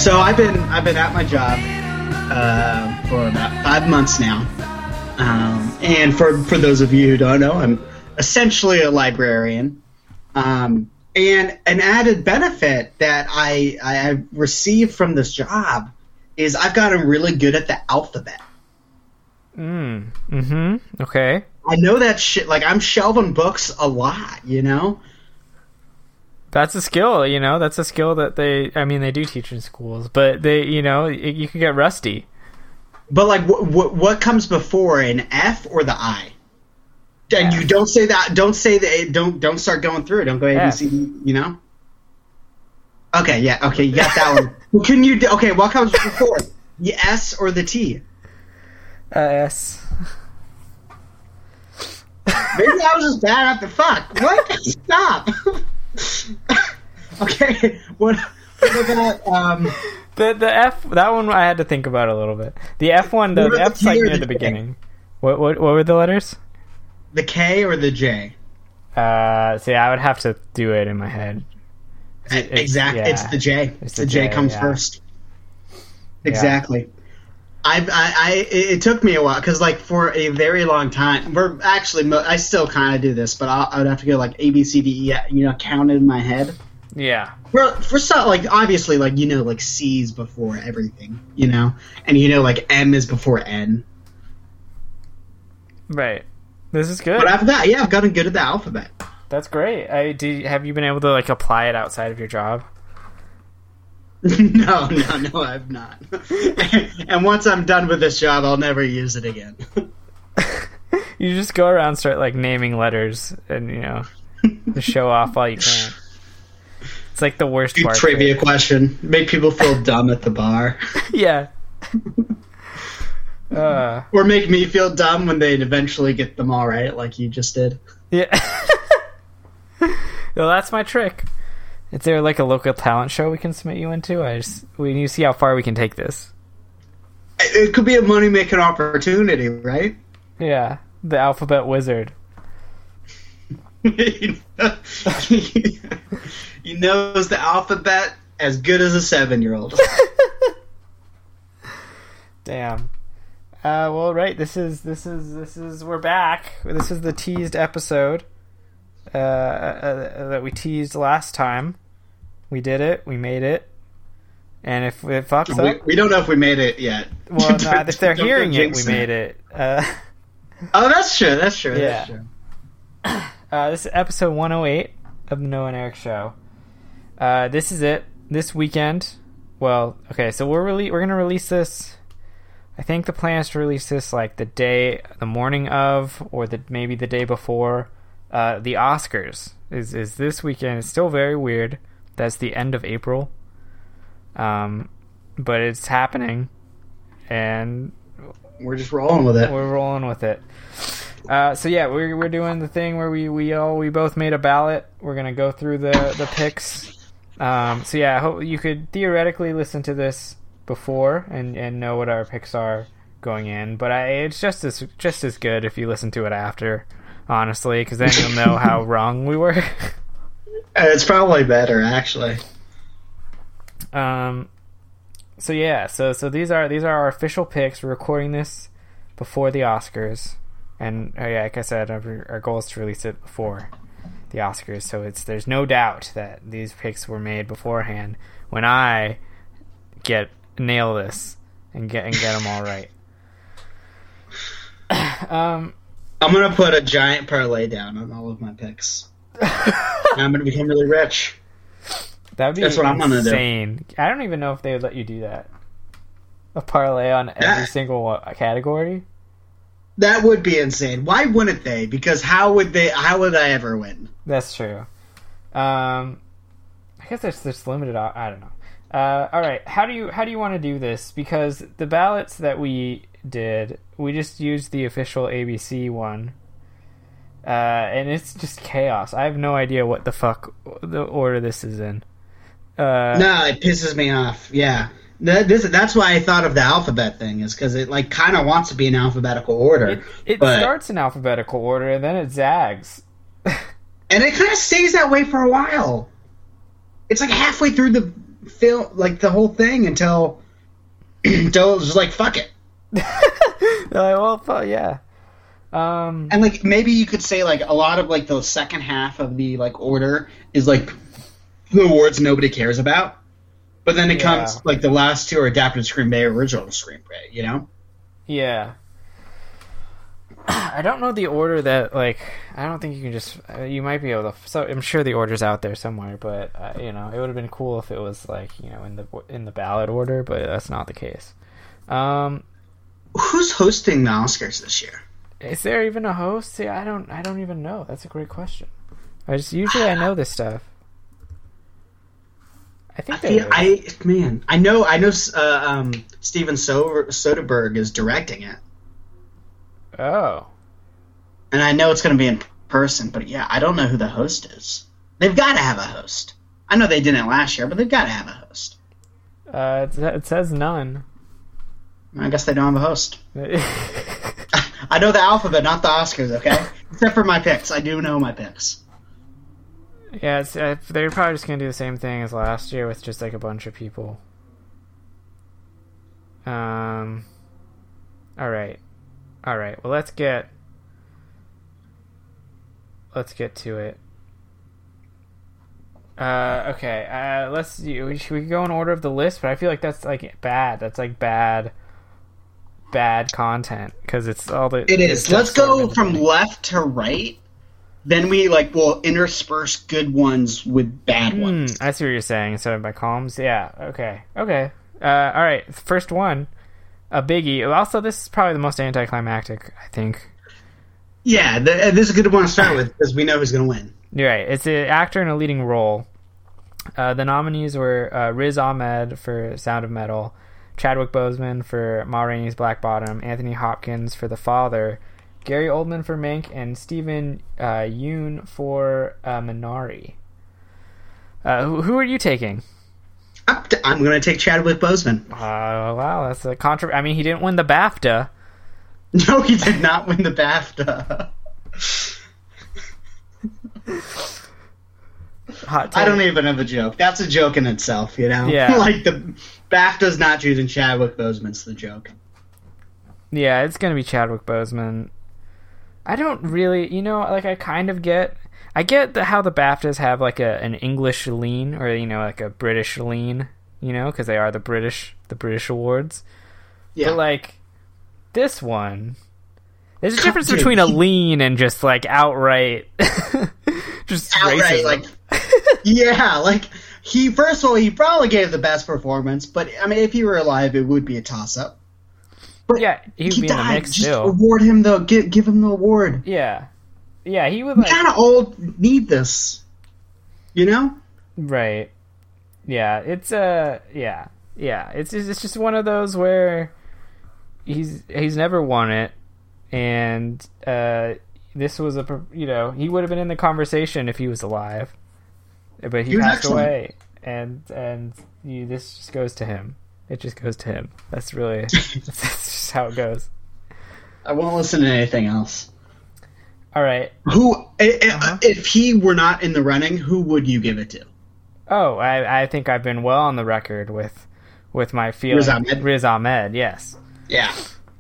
So I've been at my job for about 5 months now, and for those of you who don't know, I'm essentially a librarian. And an added benefit that I received from this job is I've gotten really good at the alphabet. Okay. I know that shit. Like, I'm shelving books a lot, you know? That's a skill, you know? That's a skill that they do teach in schools, but you can get rusty. But, like, what comes before, an F or the I? And you don't say that. Don't say that. Don't start going through it. Don't go A, B, C, D, you know? Okay, yeah. Okay, you got that one. Well, can you... Okay, what comes before? The S or the T? S. Maybe I was just bad at the fuck. What? Stop. Okay. What about the F? That one I had to think about a little bit. The F one, though, the F's like near the beginning. What were the letters? The K or the J? See, I would have to do it in my head. Exactly. Yeah. It's the J. It's the J comes first. Exactly. Yeah. It took me a while because, like, for a very long time, I still kind of do this, but I would have to go like A, B, C, D, E, count it in my head. Yeah. For some, like, obviously, like, like C's before everything, and like M is before N. Right. This is good. But after that, I've gotten good at the alphabet. That's great. Have you been able to, like, apply it outside of your job? No, I've not. And once I'm done with this job, I'll never use it again. You just go around and start, like, naming letters and, to show off while you can. It's like the worst part. Trivia question. Make people feel dumb at the bar. Yeah. Or make me feel dumb when they eventually get them all right, like you just did. Yeah. Well, that's my trick. Is there like a local talent show we can submit you into? We need to see how far we can take this. It could be a money-making opportunity, right? Yeah, the Alphabet Wizard. He knows the alphabet as good as a 7-year-old. Damn. Well, right. This is. We're back. This is the teased episode. That we teased last time. We did it. We made it. And if it fucks up, we don't know if we made it yet. Well, no, if they're hearing it, we made it. Oh, that's true. That's true. Yeah. That's true. This is episode 108 of the Noah and Eric Show. This is it. This weekend. Well, okay. So we're gonna release this. I think the plan is to release this like the morning of, or maybe the day before. The Oscars is this weekend. It's still very weird. That's the end of April. But it's happening, and we're just rolling with it. We're rolling with it. So yeah, we're doing the thing where we both made a ballot. We're gonna go through the picks. So yeah, I hope you could theoretically listen to this before and know what our picks are going in. But it's just as good if you listen to it after. Honestly, because then you'll know how wrong we were. It's probably better, actually. So yeah, so these are our official picks. We're recording this before the Oscars, and like I said, our goal is to release it before the Oscars. So there's no doubt that these picks were made beforehand. When I nail this and get them all right. I'm going to put a giant parlay down on all of my picks. And I'm going to become really rich. That would be That's what I'm going to do. Insane. I don't even know if they would let you do that. A parlay on every single category? That would be insane. Why wouldn't they? Because how would I ever win? That's true. I guess there's limited. I don't know. All right. How do you want to do this? Because the ballots that we did, we just used the official ABC one, and it's just chaos. I have no idea what the fuck the order this is in. No, it pisses me off. Yeah, that's why I thought of the alphabet thing, is because it like kind of wants to be in alphabetical order. It starts in alphabetical order and then it zags, and it kind of stays that way for a while. It's like halfway through the film like the whole thing until it was like fuck it. Yeah. And like maybe you could say like a lot of like the second half of the like order is like the awards nobody cares about, but then it comes like the last two are adapted screenplay, original screenplay. You know? Yeah. I don't know the order that like. I don't think you can just. You might be able to. So I'm sure the order's out there somewhere, but it would have been cool if it was like in the ballot order, but that's not the case. Who's hosting the Oscars this year? Is there even a host? See, I don't even know. That's a great question. Usually I know this stuff. I think I know Steven Soderbergh is directing it. Oh. And I know it's going to be in person, but yeah, I don't know who the host is. They've got to have a host. I know they didn't last year, but they've got to have a host. It says none. I guess they don't have a host. I know the alphabet, not the Oscars, okay? Except for my picks. I do know my picks. Yeah, they're probably just going to do the same thing as last year with just like a bunch of people. All right. Well, let's get to it. Okay. Let's see. Should we go in order of the list? But I feel like that's like bad. That's like bad content because it's all the. It is. Let's go from left to right. Then we will intersperse good ones with bad ones. I see what you're saying. Instead of by columns. Yeah. Okay. All right. First one. A biggie. Also, this is probably the most anticlimactic, I think. Yeah, this is a good one to start with because we know who's going to win. You're right. It's an actor in a leading role. The nominees were Riz Ahmed for Sound of Metal, Chadwick Boseman for Ma Rainey's Black Bottom, Anthony Hopkins for The Father, Gary Oldman for Mank, and Steven Yeun for Minari. Who are you taking? I'm going to take Chadwick Boseman. Wow, that's a I mean, he didn't win the BAFTA. No, he did not win the BAFTA. I don't even have a joke. That's a joke in itself, you know? Yeah. Like, the BAFTA's not choosing Chadwick Boseman's the joke. Yeah, it's going to be Chadwick Boseman. I don't really, I kind of get... I get how the BAFTAs have like an English lean or like a British lean, because they are the British awards. Yeah. But like this one, there's a difference between a lean and just like outright, just outright racism. He first of all he probably gave the best performance, but I mean if he were alive it would be a toss up. But yeah, he would be in the mix still. Award him the give him the award. Yeah. Yeah, he would We kind of all need this, Right. Yeah, it's it's just one of those where he's never won it, and this was he would have been in the conversation if he was alive, but he passed away, and this just goes to him. It just goes to him. That's that's just how it goes. I won't listen to anything else. All right. If he were not in the running, who would you give it to? Oh, I think I've been well on the record with my feeling. Riz Ahmed, yes. Yeah.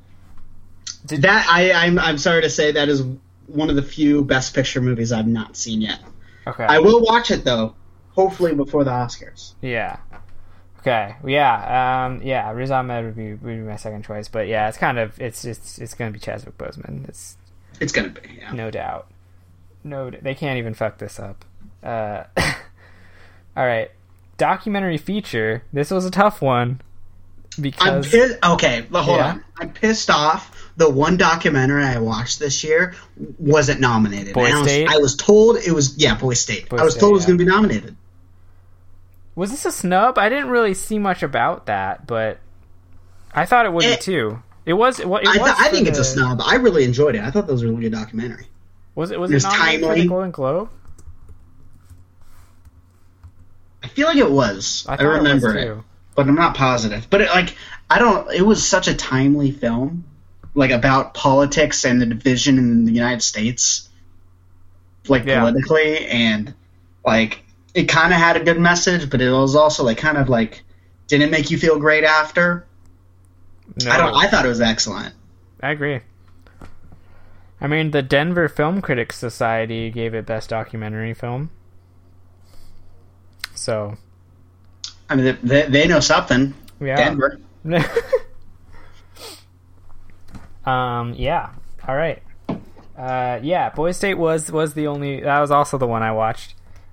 I'm sorry to say that is one of the few Best Picture movies I've not seen yet. Okay. I will watch it though, hopefully before the Oscars. Yeah. Okay. Yeah. Riz Ahmed would be my second choice, but yeah, it's going to be Chadwick Boseman. It's gonna be, yeah. No doubt. No, they can't even fuck this up. All right, documentary feature. This was a tough one because hold on. I'm pissed off. The one documentary I watched this year wasn't nominated. Boy State? I was told it was Boy State. I was told it was going to be nominated. Was this a snub? I didn't really see much about that, but I thought it would be too. I think it's a snub. I really enjoyed it. I thought that was a really good documentary. Was it nominated for the Golden Globe? I feel like it was. I remember it, but I'm not positive. But it was such a timely film, about politics and the division in the United States, politically, and it kind of had a good message, but it was also like kind of like didn't make you feel great after. No, I thought it was excellent. I agree. I mean, the Denver Film Critics Society gave it Best Documentary Film. So, I mean, they know something. yeah. Denver. Yeah. All right. Yeah, Boys State was the only. That was also the one I watched.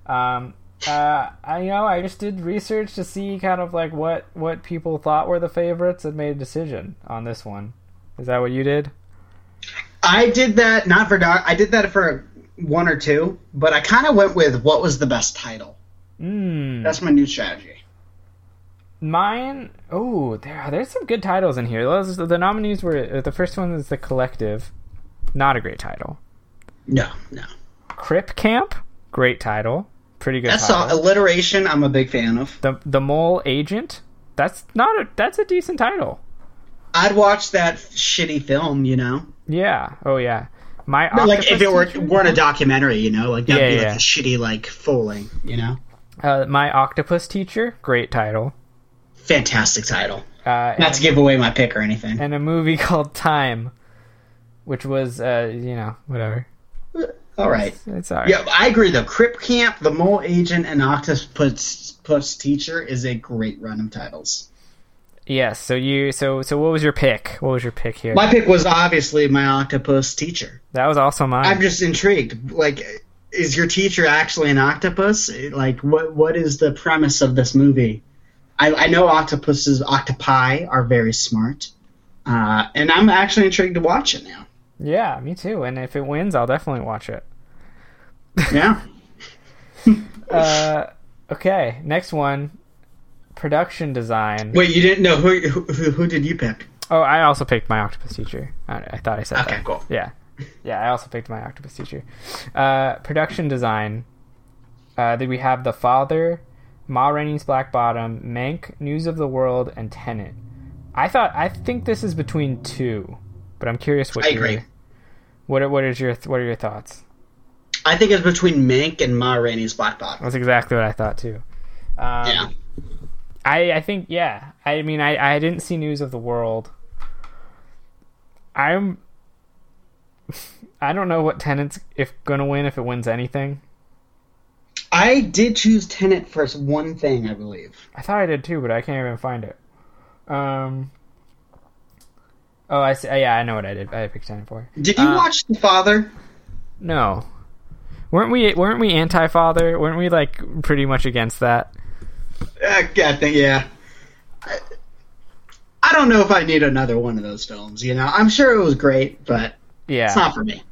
I just did research to see kind of like what people thought were the favorites and made a decision on this one. Is that what you did? I did that not for I did that for one or two, but I kind of went with what was the best title. That's my new strategy. Mine. Oh, there's some good titles in here. The nominees were the first one is The Collective, not a great title. No. Crip Camp, great title, pretty good. That's title. Alliteration. I'm a big fan of. The Mole Agent. That's a decent title. I'd watch that shitty film, you know. Yeah. Oh yeah. Like if it weren't a documentary, you know, like that'd be like yeah. a shitty like full length, you know. My Octopus Teacher, great title. Fantastic title. Not to give away my pick or anything. And a movie called Time, which was whatever. All right. It's all right. Yeah, I agree though. Crip Camp, The Mole Agent, and Octopus Teacher is a great run of titles. Yes. So what was your pick? What was your pick here? My pick was obviously My Octopus Teacher. That was also mine. I'm just intrigued. Like, is your teacher actually an octopus? Like, what is the premise of this movie? I know octopi are very smart, and I'm actually intrigued to watch it now. Yeah, me too. And if it wins, I'll definitely watch it. Yeah. Okay, next one. Production design. Wait, you didn't know who did you pick? Oh, I also picked My Octopus Teacher. I thought I said that. Okay, cool. Yeah, I also picked My Octopus Teacher. Production design. Then we have The Father, Ma Rainey's Black Bottom, Mank, News of the World, and Tenet. I think this is between two, but I'm curious what I agree. What are your thoughts? I think it's between Mank and Ma Rainey's Black Bottom. That's exactly what I thought too. Yeah. I think, yeah. I mean, I didn't see News of the World. I don't know what Tenet's going to win, if it wins anything. I did choose Tenet for one thing, I believe. I thought I did too, but I can't even find it. Oh, I see. Yeah, I know what I did. I picked Tenet for. Did you watch The Father? No. Weren't we anti-father? Weren't we like pretty much against that? I think, yeah. I don't know if I need another one of those films, you know? I'm sure it was great, but yeah, it's not for me.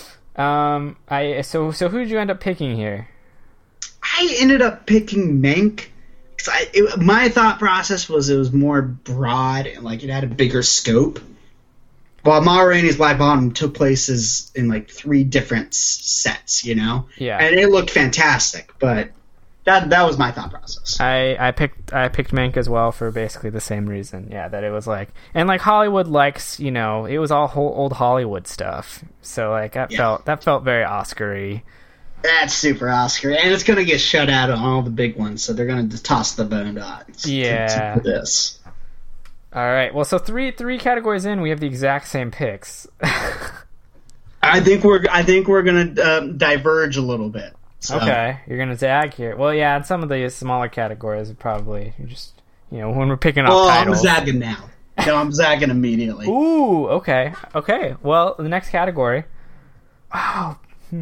So who did you end up picking here? I ended up picking Mank. My thought process was it was more broad and like it had a bigger scope. While Ma Rainey's Black Bottom took places in like 3 different sets, you know? Yeah. And it looked fantastic, but that was my thought process. I picked Mank as well for basically the same reason. Yeah, that it was like, and like Hollywood likes, you know, it was all old Hollywood stuff. So like that felt very Oscar-y. That's super Oscar, and it's gonna get shut out on all the big ones, so they're gonna just toss the bone dots. Yeah. For this. All right. Well, so three categories in, we have the exact same picks. I think we're gonna diverge a little bit. So. Okay, you're gonna zag here. Well, yeah, in some of the smaller categories, probably you just when we're picking up titles. I'm zagging now. No, I'm zagging immediately. Ooh, okay. Well, the next category. Oh,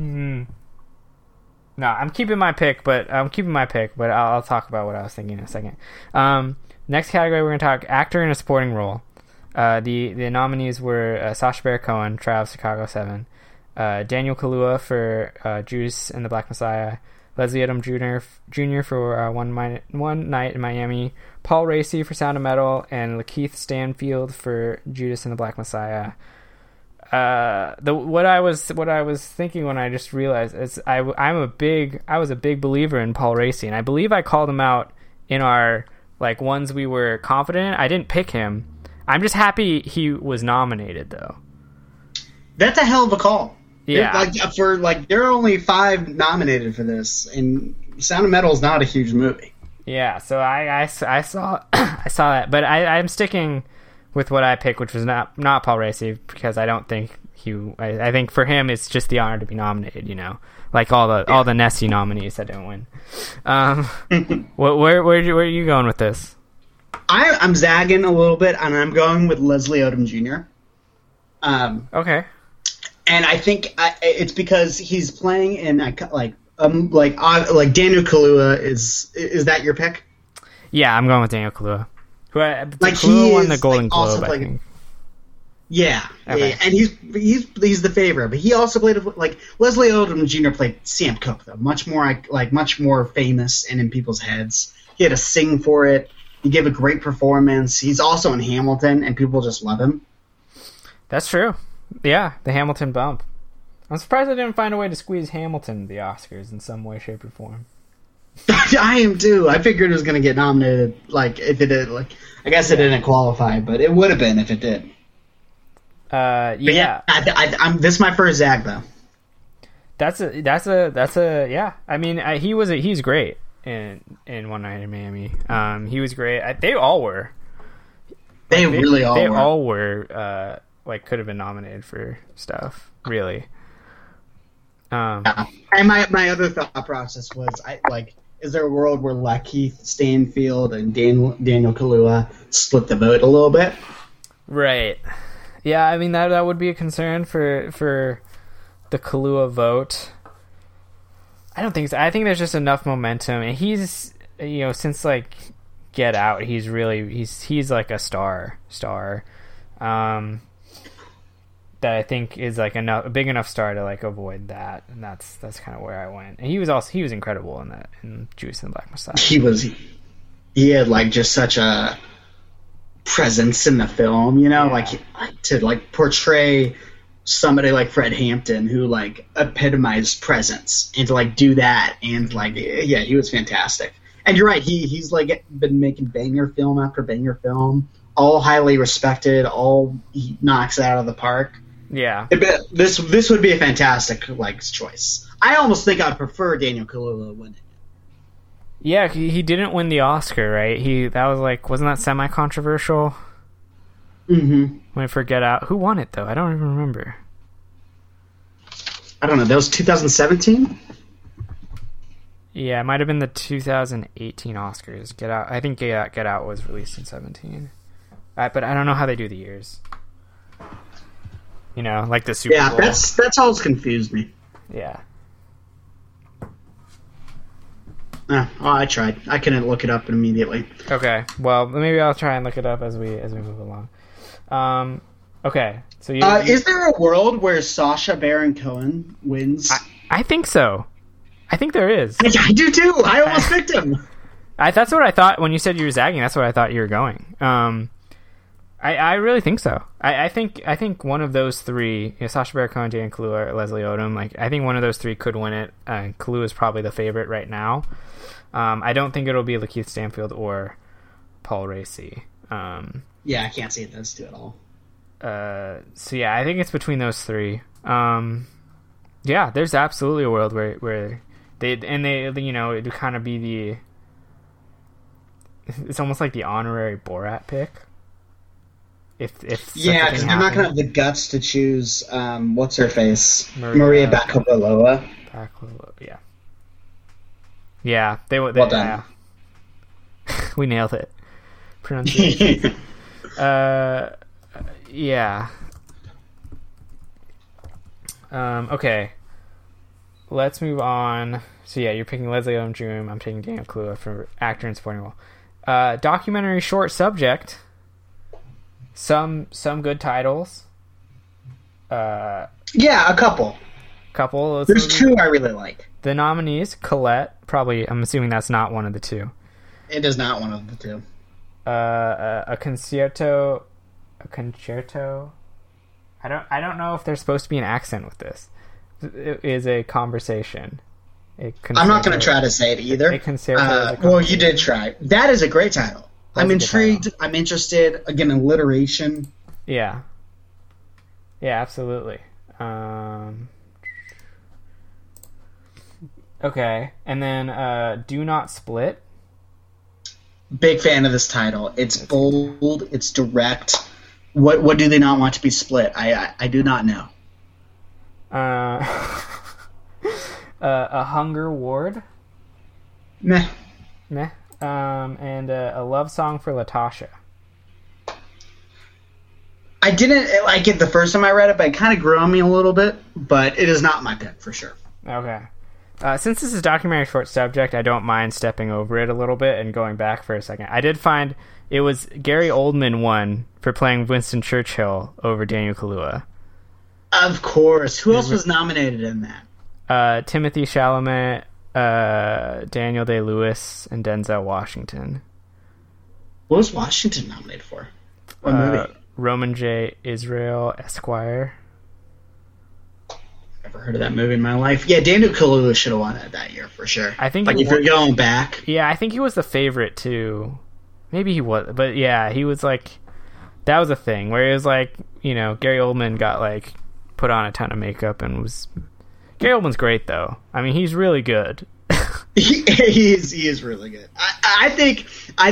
No, I'm keeping my pick, but I'll talk about what I was thinking in a second. Next category, we're going to talk actor in a supporting role. The nominees were Sacha Baron Cohen, Trial of Chicago 7, Daniel Kaluuya for Judas and the Black Messiah, Leslie Odom Jr. for One Night in Miami, Paul Raci for Sound of Metal, and Lakeith Stanfield for Judas and the Black Messiah. What I was thinking when I just realized is I was a big believer in Paul Raci, and I believe I called him out in our like ones we were confident in. I didn't pick him. I'm just happy he was nominated though. That's a hell of a call. Yeah. There are only 5 nominated for this, and Sound of Metal is not a huge movie. Yeah, so I saw I saw that, but I'm sticking with what I picked, which was not Paul Raci, because I don't think I think for him it's just the honor to be nominated, you know, like all the Nessie nominees that didn't win. Where are you going with this? I'm zagging a little bit, and I'm going with Leslie Odom Jr. Okay. And I think it's because he's playing in like Daniel Kaluuya is that your pick? Yeah, I'm going with Daniel Kaluuya. Kaluuya won the Golden Globe, I think. Yeah, okay. Yeah, and he's the favorite, but he also played Leslie Odom Jr. played Sam Cooke, though, much more famous and in people's heads. He had to sing for it. He gave a great performance. He's also in Hamilton, and people just love him. That's true. Yeah, the Hamilton bump. I'm surprised I didn't find a way to squeeze Hamilton into the Oscars in some way, shape, or form. I am too. I figured it was going to get nominated. If it did, I guess it didn't qualify, but it would have been if it did. Yeah. This is my first Zag though. That's a yeah. I mean, he's great in One Night in Miami. He was great. They all were. They all were. Could have been nominated for stuff. Really. And my other thought process was is there a world where Lakeith Stanfield and Daniel Kaluuya split the vote a little bit? Right. Yeah, I mean that would be a concern for the Kaluuya vote. I don't think so. I think there's just enough momentum, and he's since Get Out, he's like a star. That I think is a big enough star to avoid that, and that's kind of where I went. And he was incredible in Judas and the Black Messiah. He had just such a presence in the film, to portray somebody like Fred Hampton who epitomized presence, and to do that, and he was fantastic. And you're right, he's been making banger film after banger film, all highly respected, all he knocks it out of the park. Yeah, this would be a fantastic choice. I almost think I'd prefer Daniel Kaluuya winning. Yeah, he didn't win the Oscar, right? Wasn't that semi-controversial? Mm-hmm. When I Get Out, who won it though? I don't even remember. I don't know. That was 2017. Yeah, it might have been the 2018 Oscars. Get Out. I think Get Out was released in 2017. But I don't know how they do the years. The Super Bowl. Yeah, that's always confused me. Yeah. I tried. I couldn't look it up immediately. Okay. Well, maybe I'll try and look it up as we move along. Okay. So is there a world where Sacha Baron Cohen wins? I think so. I think there is. I do too. I almost picked him. That's what I thought when you said you were zagging. That's what I thought you were going. I really think so. I think one of those three, Sacha Baron Cohen, Dan Kaluuya, or Leslie Odom, I think one of those three could win it. Kaluuya is probably the favorite right now. I don't think it'll be Lakeith Stanfield or Paul Raci. Yeah, I can't see those two at all. So yeah, I think it's between those three. Yeah, there's absolutely a world where they it would kind of be it's almost like the honorary Borat pick. If because they're not gonna have the guts to choose what's her face, Maria Bakalova. Yeah, they would. Well done. We nailed it. Pronunciation. Yeah. Okay. Let's move on. So yeah, you're picking Leslie Odom Jr. I'm taking Daniel Kaluuya for actor in supporting role. Documentary short subject. Some good titles. Yeah, a couple. There's two I really like. The nominees: Colette. Probably, I'm assuming that's not one of the two. It is not one of the two. A concerto. I don't know if there's supposed to be an accent with this. It is a conversation. I'm not going to try to say it either. A concerto. Well, you did try. That is a great title. I'm intrigued. I'm interested. Again, alliteration. Yeah. Yeah, absolutely. Okay, and then Do Not Split. Big fan of this title. It's bold. It's direct. What do they not want to be split? I do not know. A Hunger Ward. Meh. And a Love Song for Latasha. I didn't like it the first time I read it, but it kind of grew on me a little bit. But it is not my pick for sure. Okay. Since this is documentary short subject, I don't mind stepping over it a little bit and going back for a second. I did find it was Gary Oldman won for playing Winston Churchill over Daniel Kaluuya. Of course. Who else was nominated in that? Timothy Chalamet, Daniel Day-Lewis, and Denzel Washington. What was Washington nominated for? What movie? Roman J. Israel Esquire. Never heard of that movie in my life. Yeah, Daniel Kaluuya should have won it that year for sure. I think like if you're going back. Yeah, I think he was the favorite too. Maybe he was, but yeah, he was like that was a thing where it was like, you know, Gary Oldman got like put on a ton of makeup and was. Gary Oldman's great though. I mean, he's really good. he is really good. I think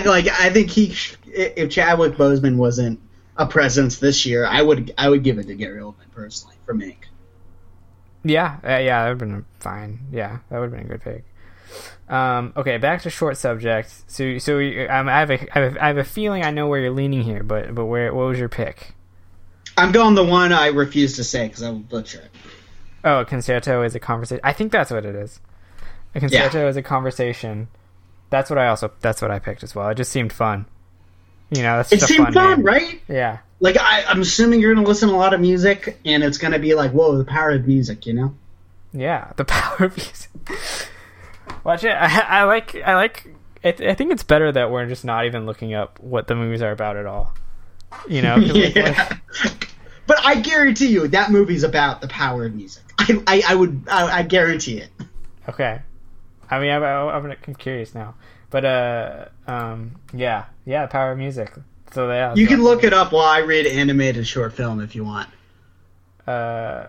if Chadwick Boseman wasn't a presence this year, I would give it to Gary Oldman personally for Mank. Yeah, that would have been fine. Yeah, that would have been a good pick. Okay, back to short subject. So I have a feeling I know where you're leaning here, but what was your pick? I'm going the one I refuse to say because I will butcher it. Oh, a concerto is a conversation. I think that's what it is. A concerto is a conversation. That's what I picked as well. It just seemed fun. You know, it seemed fun, right? Yeah. Like I'm assuming you're gonna listen to a lot of music, and it's gonna be like, whoa, the power of music, you know? Yeah, the power of music. Watch it. I think it's better that we're just not even looking up what the movies are about at all. You know? Yeah. But I guarantee you that movie's about the power of music. I guarantee it. Okay. I mean, I'm curious now, but yeah, the power of music. So yeah, you can look it up while I read animated short film if you want. I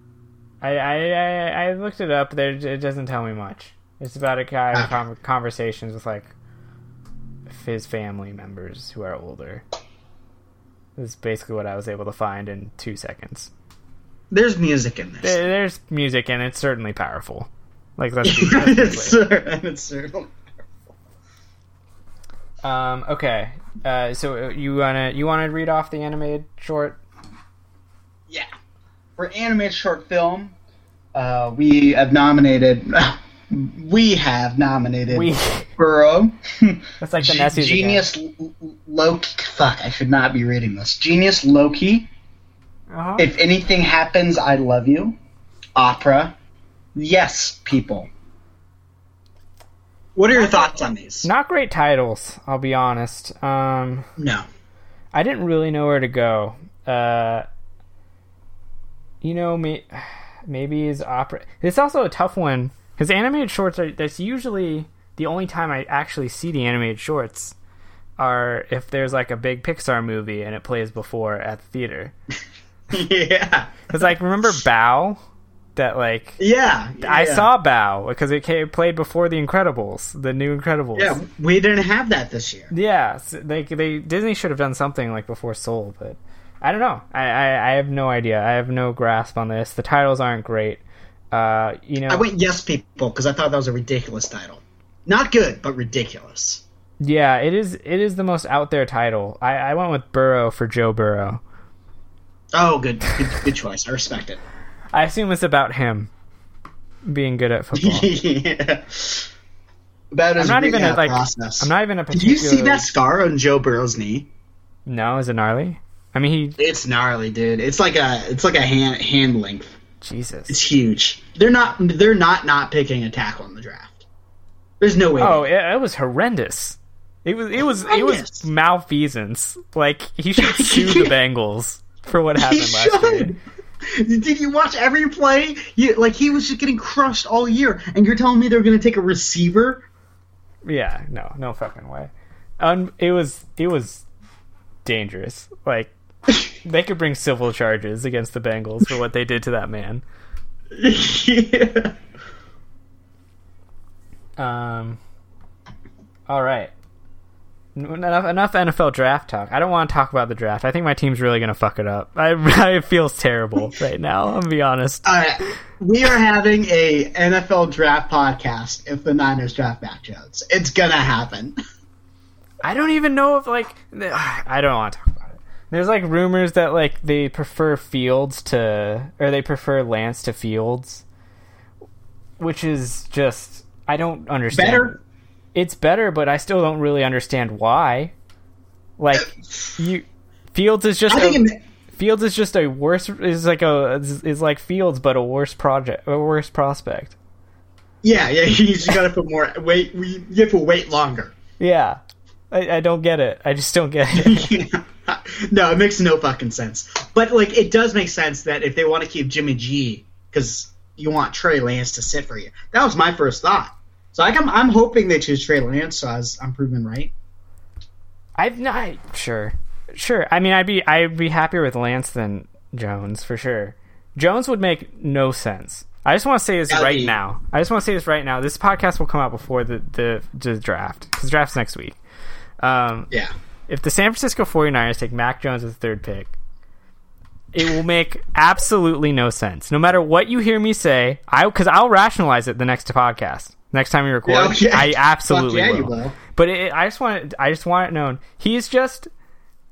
looked it up. It doesn't tell me much. It's about a guy having conversations with like his family members who are older. This is basically what I was able to find in 2 seconds. There's music in this. There's music, and it's certainly powerful. Like let's be it's certainly powerful. Okay. So you wanna read off the animated short? Yeah. For animated short film, we have nominated Burrow. That's like the Nessies Genius Loki. Fuck, I should not be reading this. Genius Loki. Uh-huh. If Anything Happens, I Love You. Opera. Yes, People. What are your thoughts on these? Not great titles, I'll be honest. No. I didn't really know where to go. Maybe is opera. It's also a tough one because animated shorts that's usually the only time I actually see the animated shorts are if there's like a big Pixar movie and it plays before at the theater. Yeah. Because like remember Bao? That like I saw Bao because it played before The Incredibles, the new Incredibles. Yeah, we didn't have that this year. Yeah, so Disney should have done something like before Soul, but I don't know. I have no idea. I have no grasp on this. The titles aren't great. I went Yes People because I thought that was a ridiculous title. Not good, but ridiculous. Yeah, it is. It is the most out there title. I went with Burrow for Joe Burrow. Oh, good choice. I respect it. I assume it's about him being good at football. Yeah. I'm not even a particular... Did you see that scar on Joe Burrow's knee? No, is it gnarly? I mean, It's gnarly, dude. It's like a hand length. Jesus. It's huge. They're not picking a tackle in the draft. There's no way. Oh, it was horrendous. It was malfeasance. Like he should sue the Bengals for what happened last year. Did you watch every play? He was just getting crushed all year, and you're telling me they're going to take a receiver? Yeah, no fucking way. It was dangerous. Like they could bring civil charges against the Bengals for what they did to that man. Yeah. All right. Enough NFL draft talk. I don't want to talk about the draft. I think my team's really going to fuck it up. It feels terrible right now. I'm going to be honest. All right. We are having a NFL draft podcast if the Niners draft Mac Jones. It's going to happen. I don't even know if, like... I don't want to talk about it. There's, like, rumors that, like, they prefer Fields to... Or they prefer Lance to Fields. Which is just... I don't understand. Better? It's better, but I still don't really understand why. Like, Fields is just Fields is just a worse is like Fields, but a worse prospect. Yeah, you just gotta put more wait. You have to wait longer. Yeah, I don't get it. I just don't get it. Yeah. No, it makes no fucking sense. But like, it does make sense that if they want to keep Jimmy G, because you want Trey Lance to sit for you. That was my first thought. So I'm hoping they choose Trey Lance, so I'm proven right. Sure. I mean, I'd be happier with Lance than Jones for sure. Jones would make no sense. I just want to say this right now. This podcast will come out before the draft, because the draft's next week. Yeah. If the San Francisco 49ers take Mac Jones as the third pick, it will make absolutely no sense. No matter what you hear me say, because I'll rationalize it the next podcast. Next time we record, yeah. I absolutely will. You will. But I just want it known. He's just a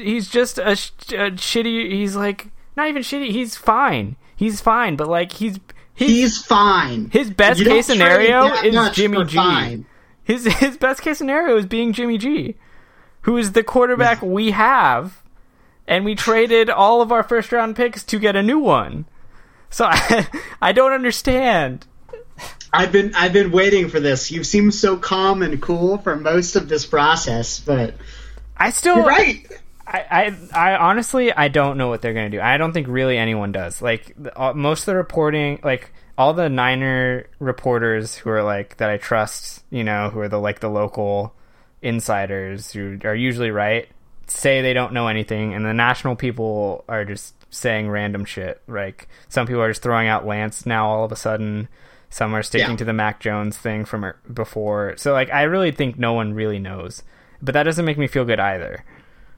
shitty. He's like not even shitty. He's fine. But like he's fine. His best case scenario is Jimmy G. Fine. His best case scenario is being Jimmy G, who is the quarterback we have, and we traded all of our first round picks to get a new one. So I don't understand. I've been waiting for this. You seem so calm and cool for most of this process, but you're right. I honestly I don't know what they're going to do. I don't think really anyone does. Like most of the reporting, like all the Niner reporters who are like that I trust, who are the local insiders who are usually right, say they don't know anything, and the national people are just saying random shit. Like some people are just throwing out Lance now all of a sudden. Some are sticking to the Mac Jones thing from before. So, like, I really think no one really knows. But that doesn't make me feel good either.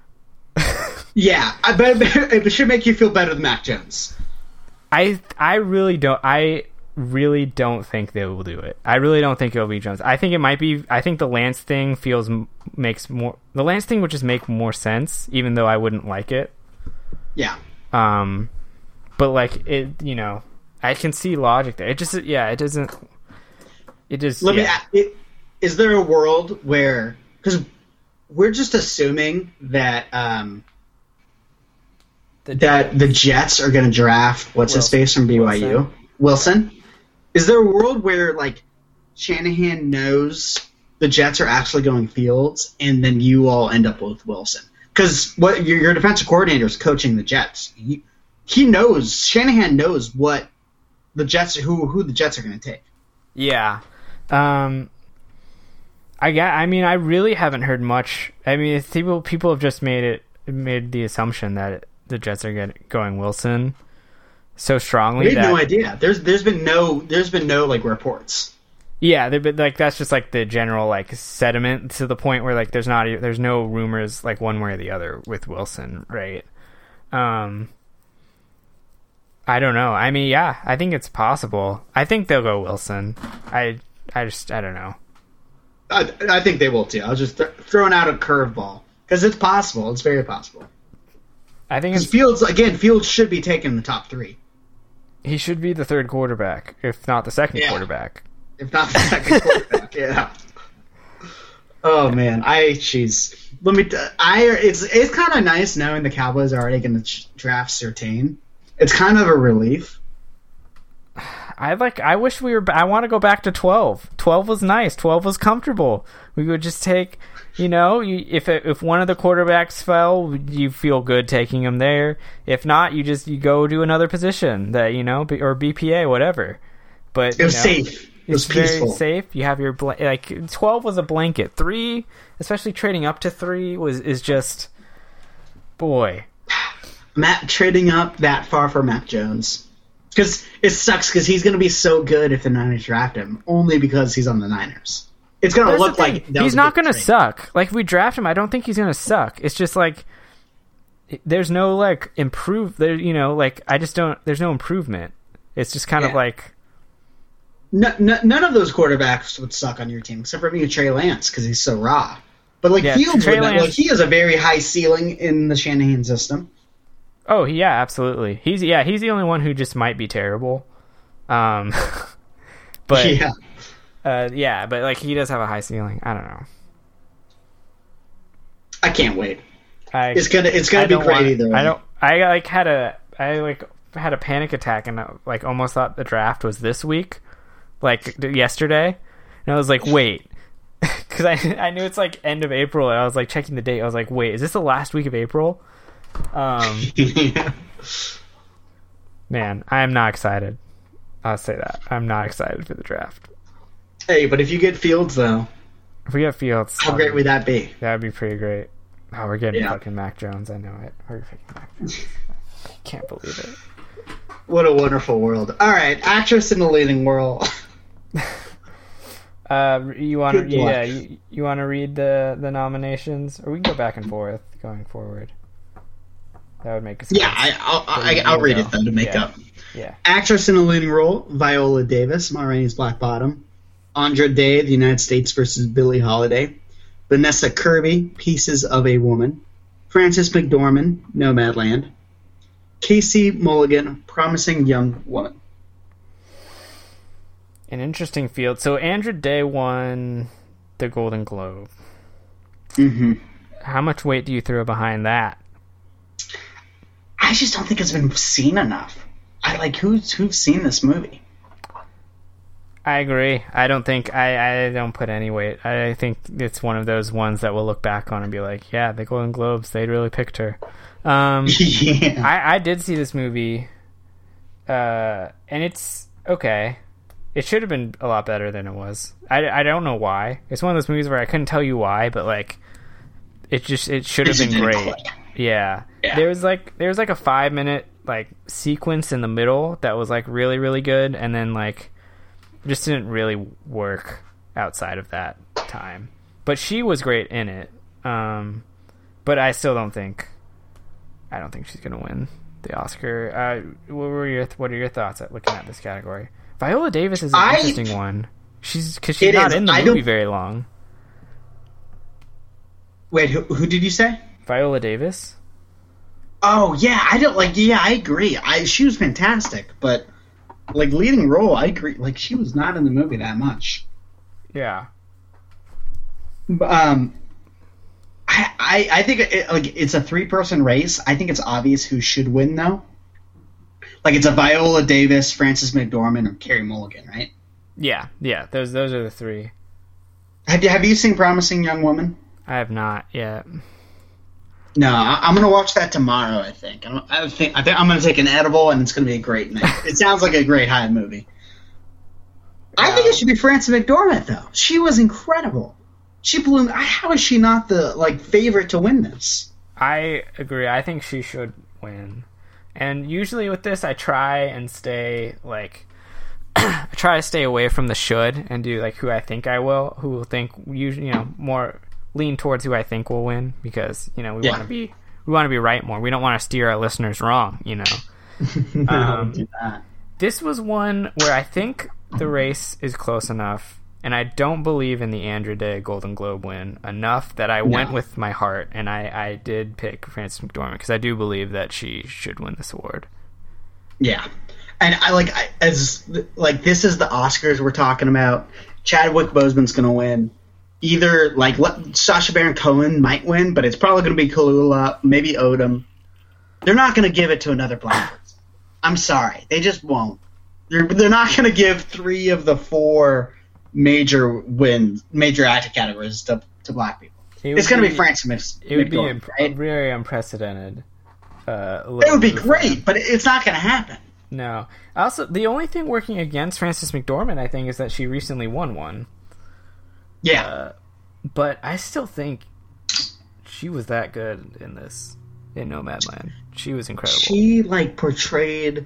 Yeah, but it should make you feel better than Mac Jones. I really don't think they will do it. I really don't think it'll be Jones. I think it might be... I think the Lance thing makes more... The Lance thing would just make more sense, even though I wouldn't like it. Yeah. But, like, it, I can see logic there. It just, it doesn't. It just. Is there a world where, because we're just assuming that that the Jets are going to draft his face from BYU, Wilson. Is there a world where like Shanahan knows the Jets are actually going Fields, and then you all end up with Wilson? Because what your defensive coordinator is coaching the Jets. He knows, Shanahan knows what the Jets, who the Jets are going to take. Yeah. I really haven't heard much. I mean, people have just made the assumption that the Jets are going Wilson so strongly. We have no idea. There's been no like reports. Yeah, but like that's just like the general like sentiment to the point where like there's no rumors like one way or the other with Wilson, right? I don't know. I mean, yeah, I think it's possible. I think they'll go Wilson. I don't know. I think they will too. I was just throwing out a curveball because it's possible. It's very possible. I think Fields should be taken in the top 3. He should be the third quarterback, if not the second quarterback. If not the second quarterback, yeah. Oh man, it's kind of nice knowing the Cowboys are already going to draft Surtain. It's kind of a relief. I wish I want to go back to 12. 12 was nice. 12 was comfortable. We would just take, if one of the quarterbacks fell, you feel good taking him there. If not, you go to another position that, or BPA, whatever. But it was safe. It was peaceful. Very safe. You have your 12 was a blanket. 3, especially trading up to 3 is just, boy. Matt trading up that far for Mac Jones. Because it sucks because he's going to be so good if the Niners draft him, only because he's on the Niners. It's going to look like he's not going to suck. Like, if we draft him, I don't think he's going to suck. It's just like there's no like I just don't. There's no improvement. It's just kind of like none of those quarterbacks would suck on your team except for maybe Trey Lance because he's so raw. But like Fields, he has a very high ceiling in the Shanahan system. Oh yeah, absolutely. He's the only one who just might be terrible. But but like he does have a high ceiling. I don't know. I can't wait. It's gonna be great either way. I had a panic attack and like almost thought the draft was this week, like yesterday, and I was like, wait, because I knew it's like end of April, and I was like checking the date. I was like, wait, is this the last week of April? Man, I am not excited. I'll say that. I'm not excited for the draft. Hey, but if you get Fields, though. If we get Fields... How great would that be? That would be pretty great. Oh, we're getting fucking Mac Jones. I know it. We're picking Mac Jones. I can't believe it. What a wonderful world. All right, actress in the leading role. You want to read the nominations? Or we can go back and forth going forward. That would make sense. Yeah, I'll read it then to make up. Yeah. Actress in the leading role: Viola Davis, Ma Rainey's Black Bottom; Andra Day, The United States versus Billie Holiday; Vanessa Kirby, Pieces of a Woman; Frances McDormand, Nomadland; Casey Mulligan, Promising Young Woman. An interesting field. So Andra Day won the Golden Globe. Mm-hmm. How much weight do you throw behind that? I just don't think it's been seen enough. Who's seen this movie? I agree. I don't put any weight. I think it's one of those ones that we'll look back on and be like, yeah, the Golden Globes, they really picked her. I did see this movie, and it's okay. It should have been a lot better than it was. I don't know why. It's one of those movies where I couldn't tell you why, but like, it should have been great. Yeah. There was like a 5-minute like sequence in the middle that was like really, really good, and then like just didn't really work outside of that time. But she was great in it. But I still don't think she's gonna win the Oscar. What are your thoughts at looking at this category? Viola Davis is an interesting one. She's not in the movie very long. Wait, who did you say? Viola Davis. Oh yeah, I agree. She was fantastic, but like leading role, I agree. Like she was not in the movie that much. Yeah. I think it's a 3-person race. I think it's obvious who should win though. Like it's a Viola Davis, Frances McDormand, or Carey Mulligan, right? Yeah. Those are the three. Have you seen Promising Young Woman? I have not yet. No, I'm gonna watch that tomorrow. I think I'm gonna take an edible, and it's gonna be a great night. It sounds like a great high movie. I think it should be Frances McDormand though. She was incredible. She blew. How is she not the favorite to win this? I agree. I think she should win. And usually with this, I try and stay I try to stay away from the should and do like who I think I will, who will think usually more lean towards who I think will win, because we want to be right more. We don't want to steer our listeners wrong. No, don't do that. This was one where I think the race is close enough, and I don't believe in the Andra Day Golden Globe win enough that I went with my heart, and I did pick Frances McDormand because I do believe that she should win this award. Yeah, and this is the Oscars we're talking about. Chadwick Boseman's going to win. Either Sacha Baron Cohen might win, but it's probably going to be Kalula, maybe Odom. They're not going to give it to another black person. I'm sorry, they just won't. They're not going to give 3 of the 4 major acting categories to black people. It's going to be Frances McDormand. It would be very unprecedented. It would be great, but it's not going to happen. No. Also, the only thing working against Frances McDormand, I think, is that she recently won one. Yeah. But I still think she was that good in Nomadland. She was incredible. She portrayed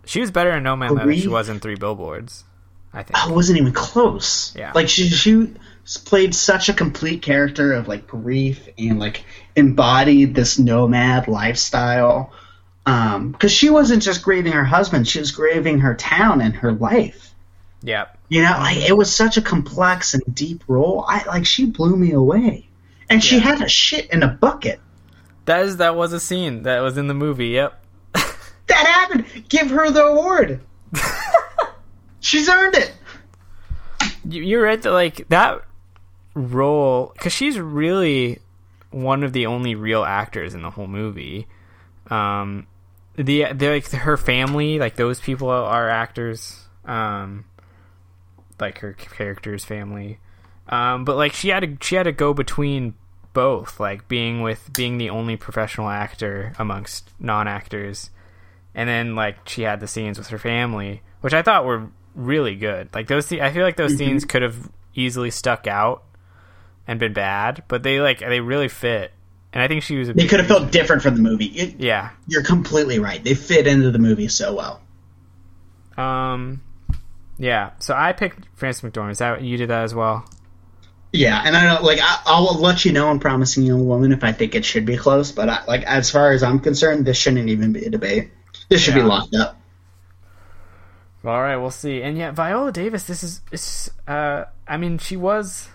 She was better in Nomadland than she Grief. was in Three Billboards, I think. I wasn't even close. Yeah. Like she played such a complete character of like grief and like embodied this nomad lifestyle. Because she wasn't just grieving her husband; she was grieving her town and her life. Yeah. You know, like it was such a complex and deep role. She blew me away, and she had a shit in a bucket. That was a scene that was in the movie. Yep. That happened. Give her the award. She's earned it. You're right that like that role, because she's really one of the only real actors in the whole movie. Like her family, like those people are actors. Like her character's family. But like she had to go between both, like being the only professional actor amongst non-actors, and then like she had the scenes with her family, which I thought were really good. Like I feel like those scenes could have easily stuck out and been bad, but they really fit. And I think she was. They could have felt different from the movie. Yeah, you're completely right. They fit into the movie so well. Yeah. So I picked Frances McDormand. Is that you did that as well? Yeah, and I don't I'll let you know in Promising Young Woman if I think it should be close. But as far as I'm concerned, this shouldn't even be a debate. This should be locked up. All right, we'll see. And yeah, Viola Davis. I mean, she was.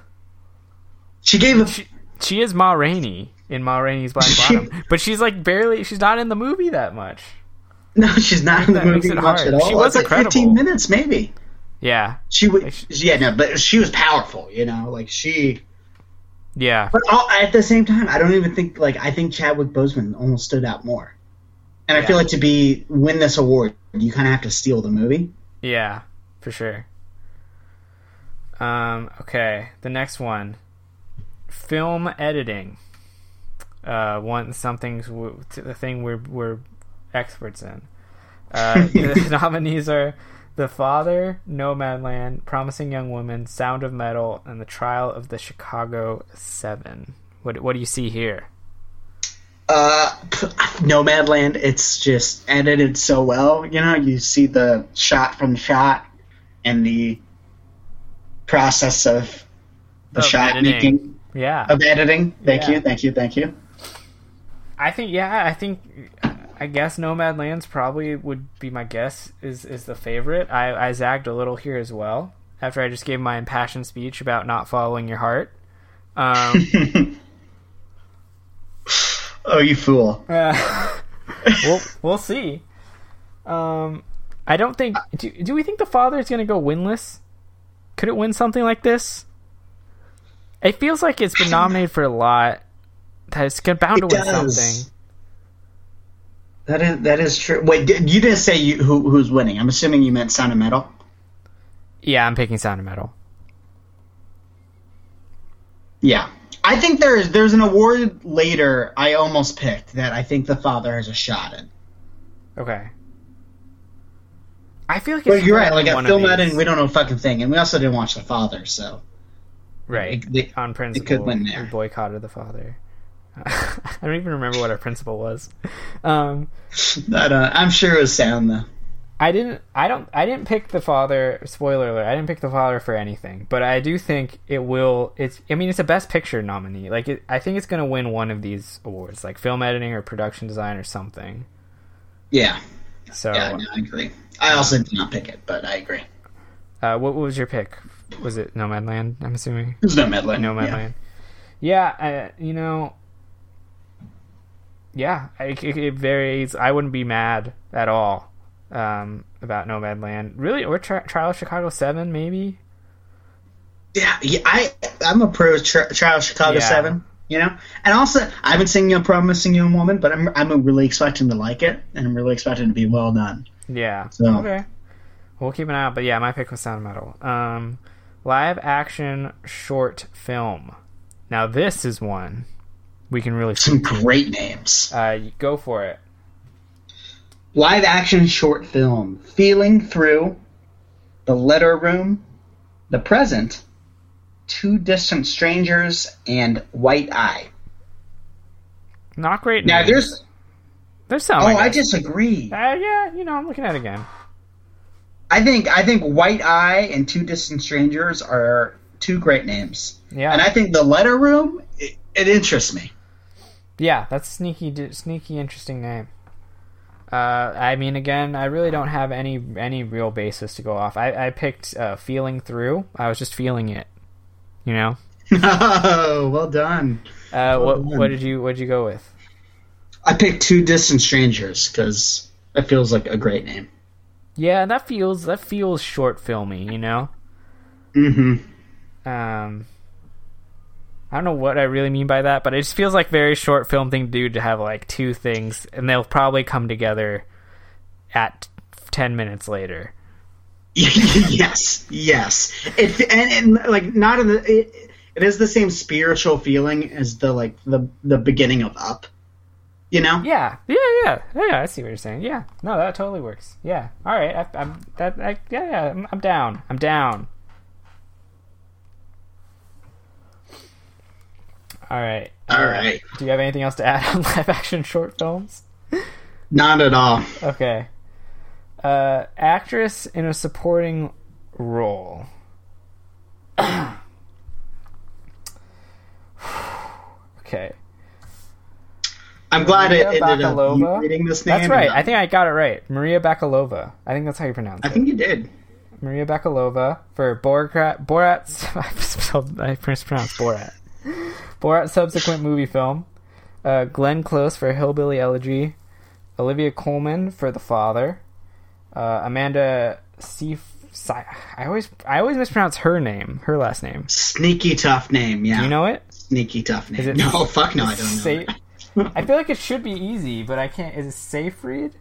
She is Ma Rainey in Ma Rainey's Black Bottom, but she's like barely. She's not in the movie that much. No, she's not in the movie much at all. She was incredible. 15 minutes, maybe. Yeah. But she was powerful. You know, like she. Yeah. But at the same time, I don't even think I think Chadwick Boseman almost stood out more. And I feel like to win this award, you kind of have to steal the movie. Yeah, for sure. Okay, the next one. Film editing. The thing we're experts in. The nominees are The Father, Nomadland, Promising Young Woman, Sound of Metal, and The Trial of the Chicago 7. What do you see here? Nomadland, it's just edited so well. You know, you see the shot from shot and the process of the shot editing. making. Yeah. Of editing. Thank you. I guess Nomadland's probably would be my guess is the favorite. I zagged a little here as well after I just gave my impassioned speech about not following your heart. Oh, you fool. We'll see. I don't think... Do we think The Father is going to go winless? Could it win something like this? It feels like it's been nominated for a lot. That it's bound to win something. That is true. Wait, you didn't say who's winning. I'm assuming you meant Sound of Metal? Yeah, I'm picking Sound of Metal. Yeah. I think there's an award later I almost picked that I think The Father has a shot in. Okay. I feel like it's you're right. Like at film editing, we don't know a fucking thing, and we also didn't watch The Father, so right. On principle, it could win there. We boycotted The Father. I don't even remember what our principle was. I'm sure it was sound though. I didn't pick The Father. Spoiler alert! I didn't pick The Father for anything, but I do think it will. It's a Best Picture nominee. I think it's going to win one of these awards, like film editing or production design or something. Yeah. So yeah, no, I agree. I also did not pick it, but I agree. What was your pick? Was it Nomadland? I'm assuming it was Nomadland. Nomadland. Yeah, Yeah, it varies. I wouldn't be mad at all about Nomadland. Really, or Trial of Chicago 7, maybe? Yeah, I'm a pro Trial of Chicago 7, you know? And also, I haven't seen Promising Young Woman, but I'm really expecting to like it, and I'm really expecting to be well done. Yeah. So. Okay. We'll keep an eye out, but yeah, my pick was Sound of Metal. Live action short film. Now, this is one we can really... Some great names. Go for it. Live action short film. Feeling Through, The Letter Room, The Present, Two Distant Strangers, and White Eye. Not great now, names. There's some. I disagree. Yeah, I'm looking at it again. I think White Eye and Two Distant Strangers are two great names. Yeah. And I think The Letter Room, it interests me. Yeah, that's a sneaky, interesting name. I mean, again, I really don't have any real basis to go off. I picked Feeling Through. I was just feeling it, you know? Oh, well done. What did you go with? I picked Two Distant Strangers because that feels like a great name. Yeah, that feels short filmy, you know? Mm-hmm. I don't know what I really mean by that, but it just feels like very short film thing to do, to have like two things, and they'll probably come together at 10 minutes later. Yes. And like not in the it has the same spiritual feeling as the beginning of Up. You know? Yeah. I see what you're saying. Yeah, no, that totally works. Yeah, all right. I'm down. All right. All right. Do you have anything else to add on live action short films? Not at all. Okay. Actress in a supporting role. Okay. I'm glad Maria it ended up you Bakalova. reading this name. That's right. I think I got it right. Maria Bakalova. I think that's how you pronounce it. I think you did. Maria Bakalova for Borat's I mispronounced Borat. Borat's subsequent movie film. Glenn Close for Hillbilly Elegy. Olivia Colman for The Father. Amanda I always mispronounce her last name. Sneaky tough name, yeah. Do you know it? Sneaky tough name. Is it No, fuck no, I don't know. I feel like it should be easy, but I can't. Is it Seyfried?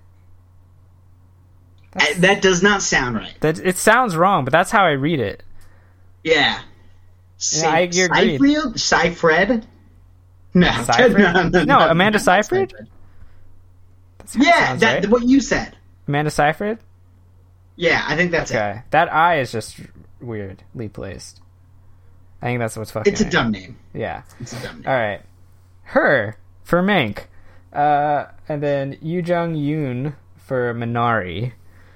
That does not sound right. It sounds wrong, but that's how I read it. Yeah. I agreed. Seyfried? No. Seyfried? No, Amanda Seyfried? Yeah, right. What you said. Amanda Seyfried? Yeah, I think that's okay. That I is just weirdly placed. I think that's what's fucking. It's a dumb name. Yeah. It's a dumb name. All right. Her for Mank. And then Yoo Jung Yoon for Minari.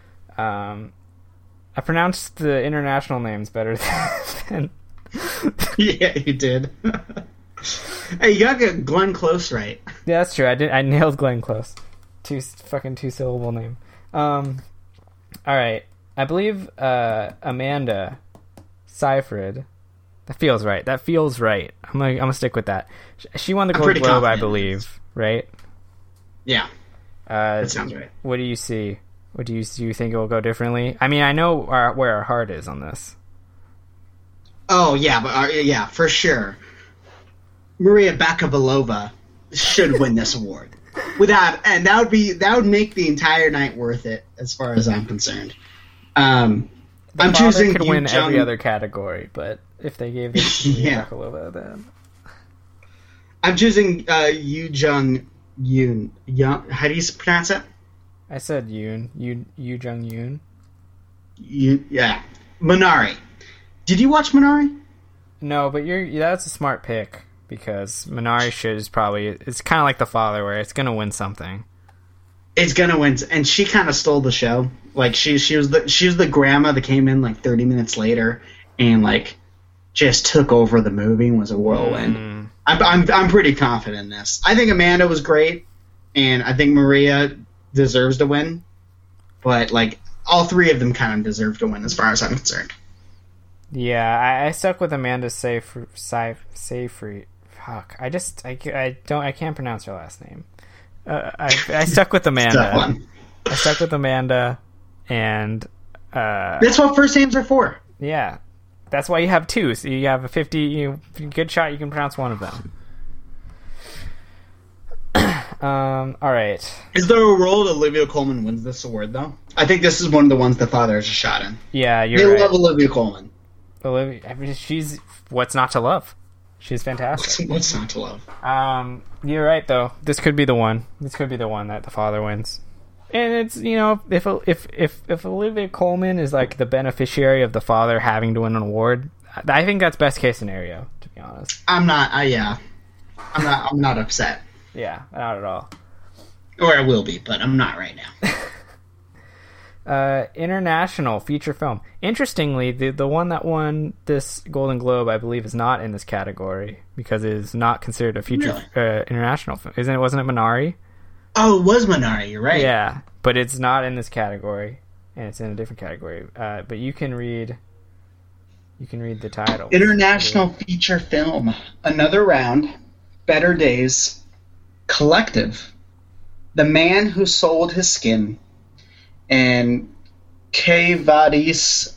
I pronounced the international names better than Yeah, you did. Hey, you got Glenn Close right. Yeah, that's true. I nailed Glenn Close. Two syllable name. All right. I believe Amanda Seyfried. That feels right. I'm gonna stick with that. She won the Gold Globe, I believe. Right? Yeah. That sounds right. What do you see? Do you think it will go differently? I mean, I know where our heart is on this. Oh yeah, but yeah, for sure. Maria Bakalova should win this award. And that would make the entire night worth it, as far as I'm concerned. I'm choosing. Could win every other category, but if they gave this to Bakalova, then I'm choosing Yoo Jung Yoon. How do you pronounce it? I said Yoon. Yoo Jung Yoon. Yeah, Minari. Did you watch Minari? No, but that's a smart pick, because Minari it's kind of like The Father, where it's gonna win something. It's gonna win, and she kind of stole the show. Like she was the grandma that came in like 30 minutes later and like just took over the movie and was a whirlwind. I'm pretty confident in this. I think Amanda was great, and I think Maria deserves to win. But like all three of them kind of deserve to win, as far as I'm concerned. Yeah, I stuck with Amanda Seyfried. Fuck, I can't pronounce her last name. I stuck with Amanda. I stuck with Amanda, and that's what first names are for. Yeah, that's why you have two. So you have a 50 good shot. You can pronounce one of them. All right. Is there a role that Olivia Colman wins this award, though? I think this is one of the ones The Father has a shot in. Yeah, you're right. They love Olivia Colman. I mean, she's what's not to love. She's fantastic. What's not to love? You're right, though. This could be the one. This could be the one that The Father wins. And it's, if Olivia Colman is like the beneficiary of The Father having to win an award, I think that's best case scenario, to be honest. I'm not upset. Yeah, not at all. Or I will be, but I'm not right now. International feature film. Interestingly, the one that won this Golden Globe, I believe, is not in this category because it is not considered a feature international film. Wasn't it Minari? Oh, it was Minari. You're right. Yeah, but it's not in this category, and it's in a different category. But you can read the title. International feature film. Another Round. Better Days. Collective. The Man Who Sold His Skin. And Que Vadis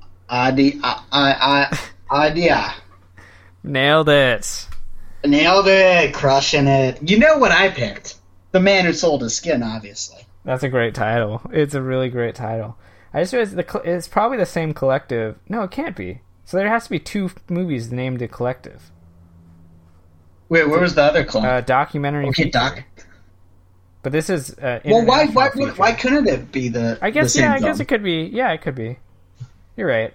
Adia. Nailed it. Nailed it. Crushing it. You know what I picked. The Man Who Sold His Skin, obviously. That's a great title. It's a really great title. I just realized it's probably the same collective. No, it can't be. So there has to be two movies named The Collective. Wait, where was the other collective? Documentary. Okay, doc. But this is well, why couldn't it be the? I guess the same I film? guess it could be. Yeah, it could be. You're right.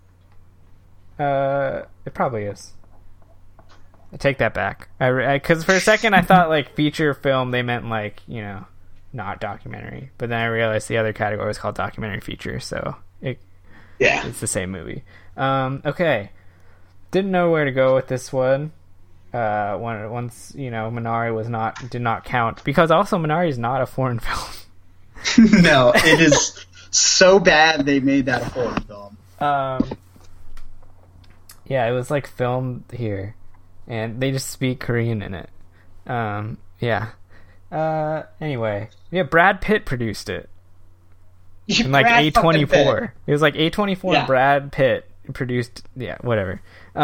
It probably is. I take that back. Because for a second I thought like feature film they meant like not documentary, but then I realized the other category was called documentary feature, so it's the same movie. Okay, didn't know where to go with this one. Once Minari did not count because also Minari is not a foreign film. No, it is so bad they made that a foreign film. Yeah, it was like filmed here, and they just speak Korean in it. Yeah. Anyway, yeah, Brad Pitt produced it. In like A24. It was like A24 and Brad Pitt produced. Yeah, whatever.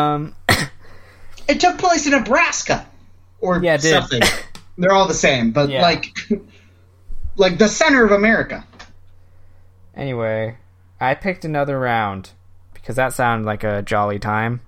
It took place in Nebraska, or something. They're all the same, but like the center of America. Anyway, I picked Another Round because that sounded like a jolly time.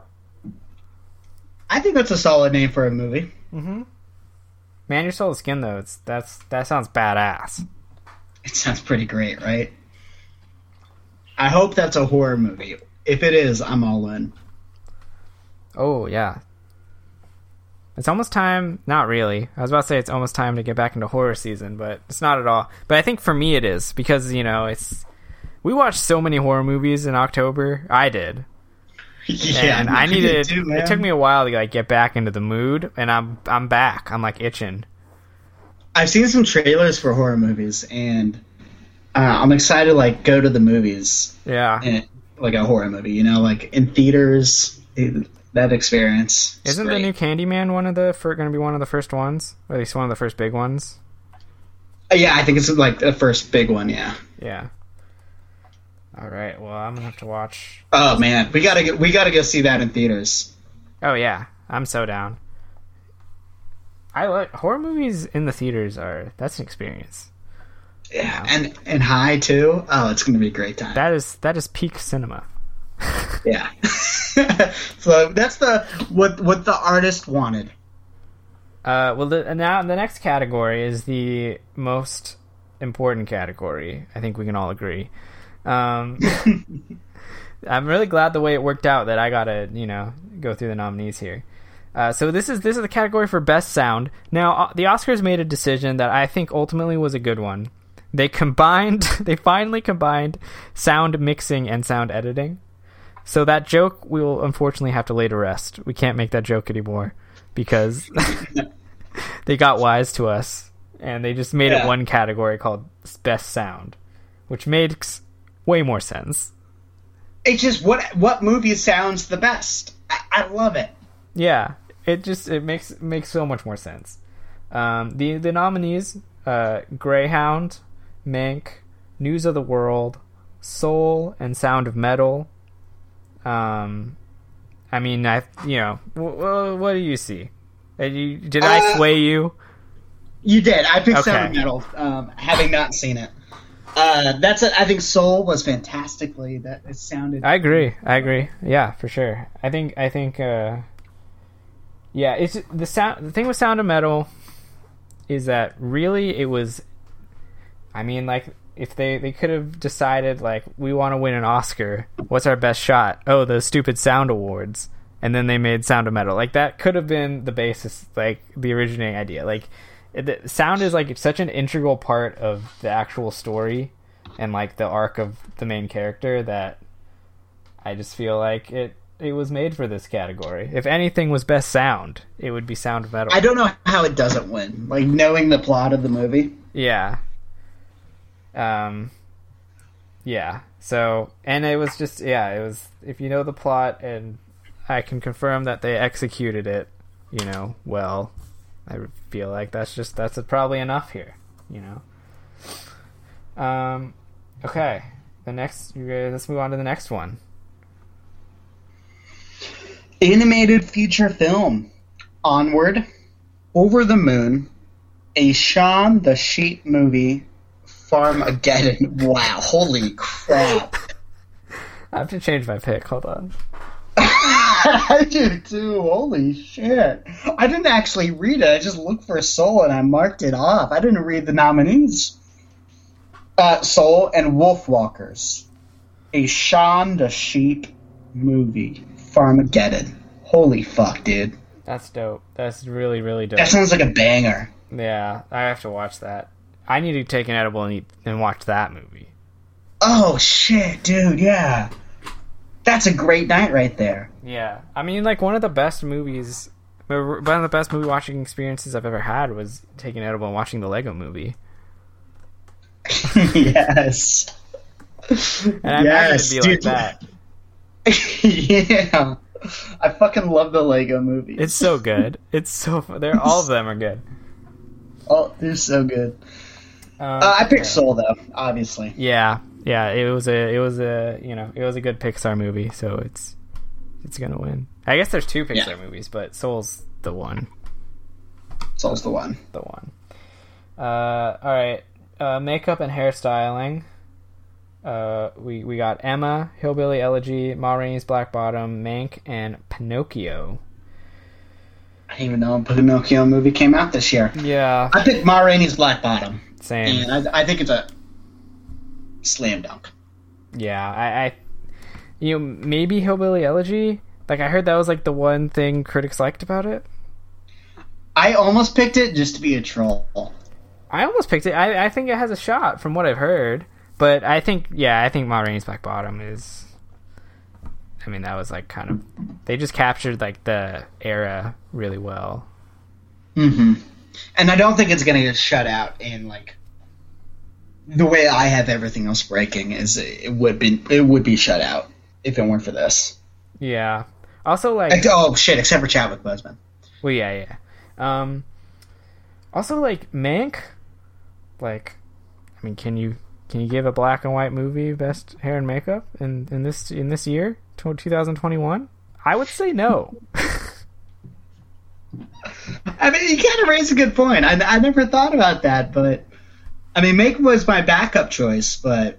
I think that's a solid name for a movie. Mm-hmm. Man, Your Soul is Skin though. That sounds badass. It sounds pretty great, right? I hope that's a horror movie. If it is, I'm all in. Oh, yeah. It's almost time. Not really. I was about to say it's almost time to get back into horror season, but it's not at all. But I think for me it is because, we watched so many horror movies in October. I did. Yeah, and I needed. It took me a while to get back into the mood, and I'm back. I'm itching. I've seen some trailers for horror movies, and I'm excited to go to the movies. Yeah, and, a horror movie, in theaters. That experience. Isn't the new Candyman going to be one of the first ones, or at least one of the first big ones? Yeah, I think it's the first big one. Yeah. Yeah. All right. Well, I'm gonna have to watch. Oh man, we gotta go see that in theaters. Oh yeah, I'm so down. I like horror movies in the theaters. That's an experience. Yeah, and high too. Oh, it's gonna be a great time. That is peak cinema. Yeah. So that's what the artist wanted. Now the next category is the most important category. I think we can all agree. I'm really glad the way it worked out that I gotta go through the nominees here. So this is the category for best sound. Now the Oscars made a decision that I think ultimately was a good one. They finally combined sound mixing and sound editing. So that joke we will unfortunately have to lay to rest. We can't make that joke anymore because they got wise to us and they just made it one category called best sound, which makes way more sense. It's just what movie sounds the best. I love it. Yeah, it makes so much more sense. The nominees: Greyhound, Mank, News of the World, Soul, and Sound of Metal. What do you see? Did I sway you? You did. I picked Sound of Metal, having not seen it. I think Soul was fantastically. That it sounded. I agree. Yeah, for sure. I think. It's the sound. The thing with Sound of Metal is that really it was. If they could have decided we want to win an Oscar, what's our best shot? Oh, those stupid sound awards, and then they made Sound of Metal. That could have been the basis, the originating idea. The sound is such an integral part of the actual story and like the arc of the main character that I just feel like it was made for this category. If anything was best sound, it would be sound metal. I don't know how it doesn't win. Like, knowing the plot of the movie. Yeah. Yeah. So, and it was just, it was, if you know the plot, and I can confirm that they executed it, well, I feel like that's probably enough here, Okay. Let's move on to the next one. Animated feature film. Onward, Over the Moon, a Shaun the Sheep movie, Farmageddon. Wow, holy crap. I have to change my pick, hold on. I do too, holy shit. I didn't actually read it, I just looked for Soul and I marked it off. I didn't read the nominees. Soul and Wolfwalkers, a Shaun the Sheep movie, Farmageddon. Holy fuck, dude. That's dope. That's really, really dope. That sounds like a banger. Yeah, I have to watch that. I need to take an edible and watch that movie. Oh, shit, dude, yeah. That's a great night right there. Yeah. I mean, like, one of the best movie watching experiences I've ever had was taking an edible and watching the Lego movie. Yes. And I imagine it'd be dude. like that. Yeah. I fucking love the Lego movie. It's so good. All of them are good. Oh, they're so good. I picked Soul though, obviously. Yeah, it was a good Pixar movie, so it's gonna win. I guess there's two Pixar movies, but Soul's the one. Soul's the one. The one. All right. Makeup and hairstyling. We got Emma, Hillbilly Elegy, Ma Rainey's Black Bottom, Mank, and Pinocchio. I didn't even know a Pinocchio movie came out this year. Yeah. I picked Ma Rainey's Black Bottom. Same. And I think it's a slam dunk. Yeah, I maybe Hillbilly Elegy. Like, I heard that was like the one thing critics liked about it. I almost picked it just to be a troll. I almost picked it. I think it has a shot from what I've heard. But I think Ma Rainey's Black Bottom is... I mean, that was like kind of... They just captured like the era really well. Mm-hmm. And I don't think it's going to get shut out in like... The way I have everything else breaking is it would be shut out if it weren't for this. Yeah. Also, like... Oh, shit, except for Chadwick Boseman. Well, yeah. Also, like, Mank... Like, I mean, can you give a black and white movie best hair and makeup in this year, 2021? I would say no. I mean, you kind of raise a good point. I never thought about that, but I mean, Mank was my backup choice, but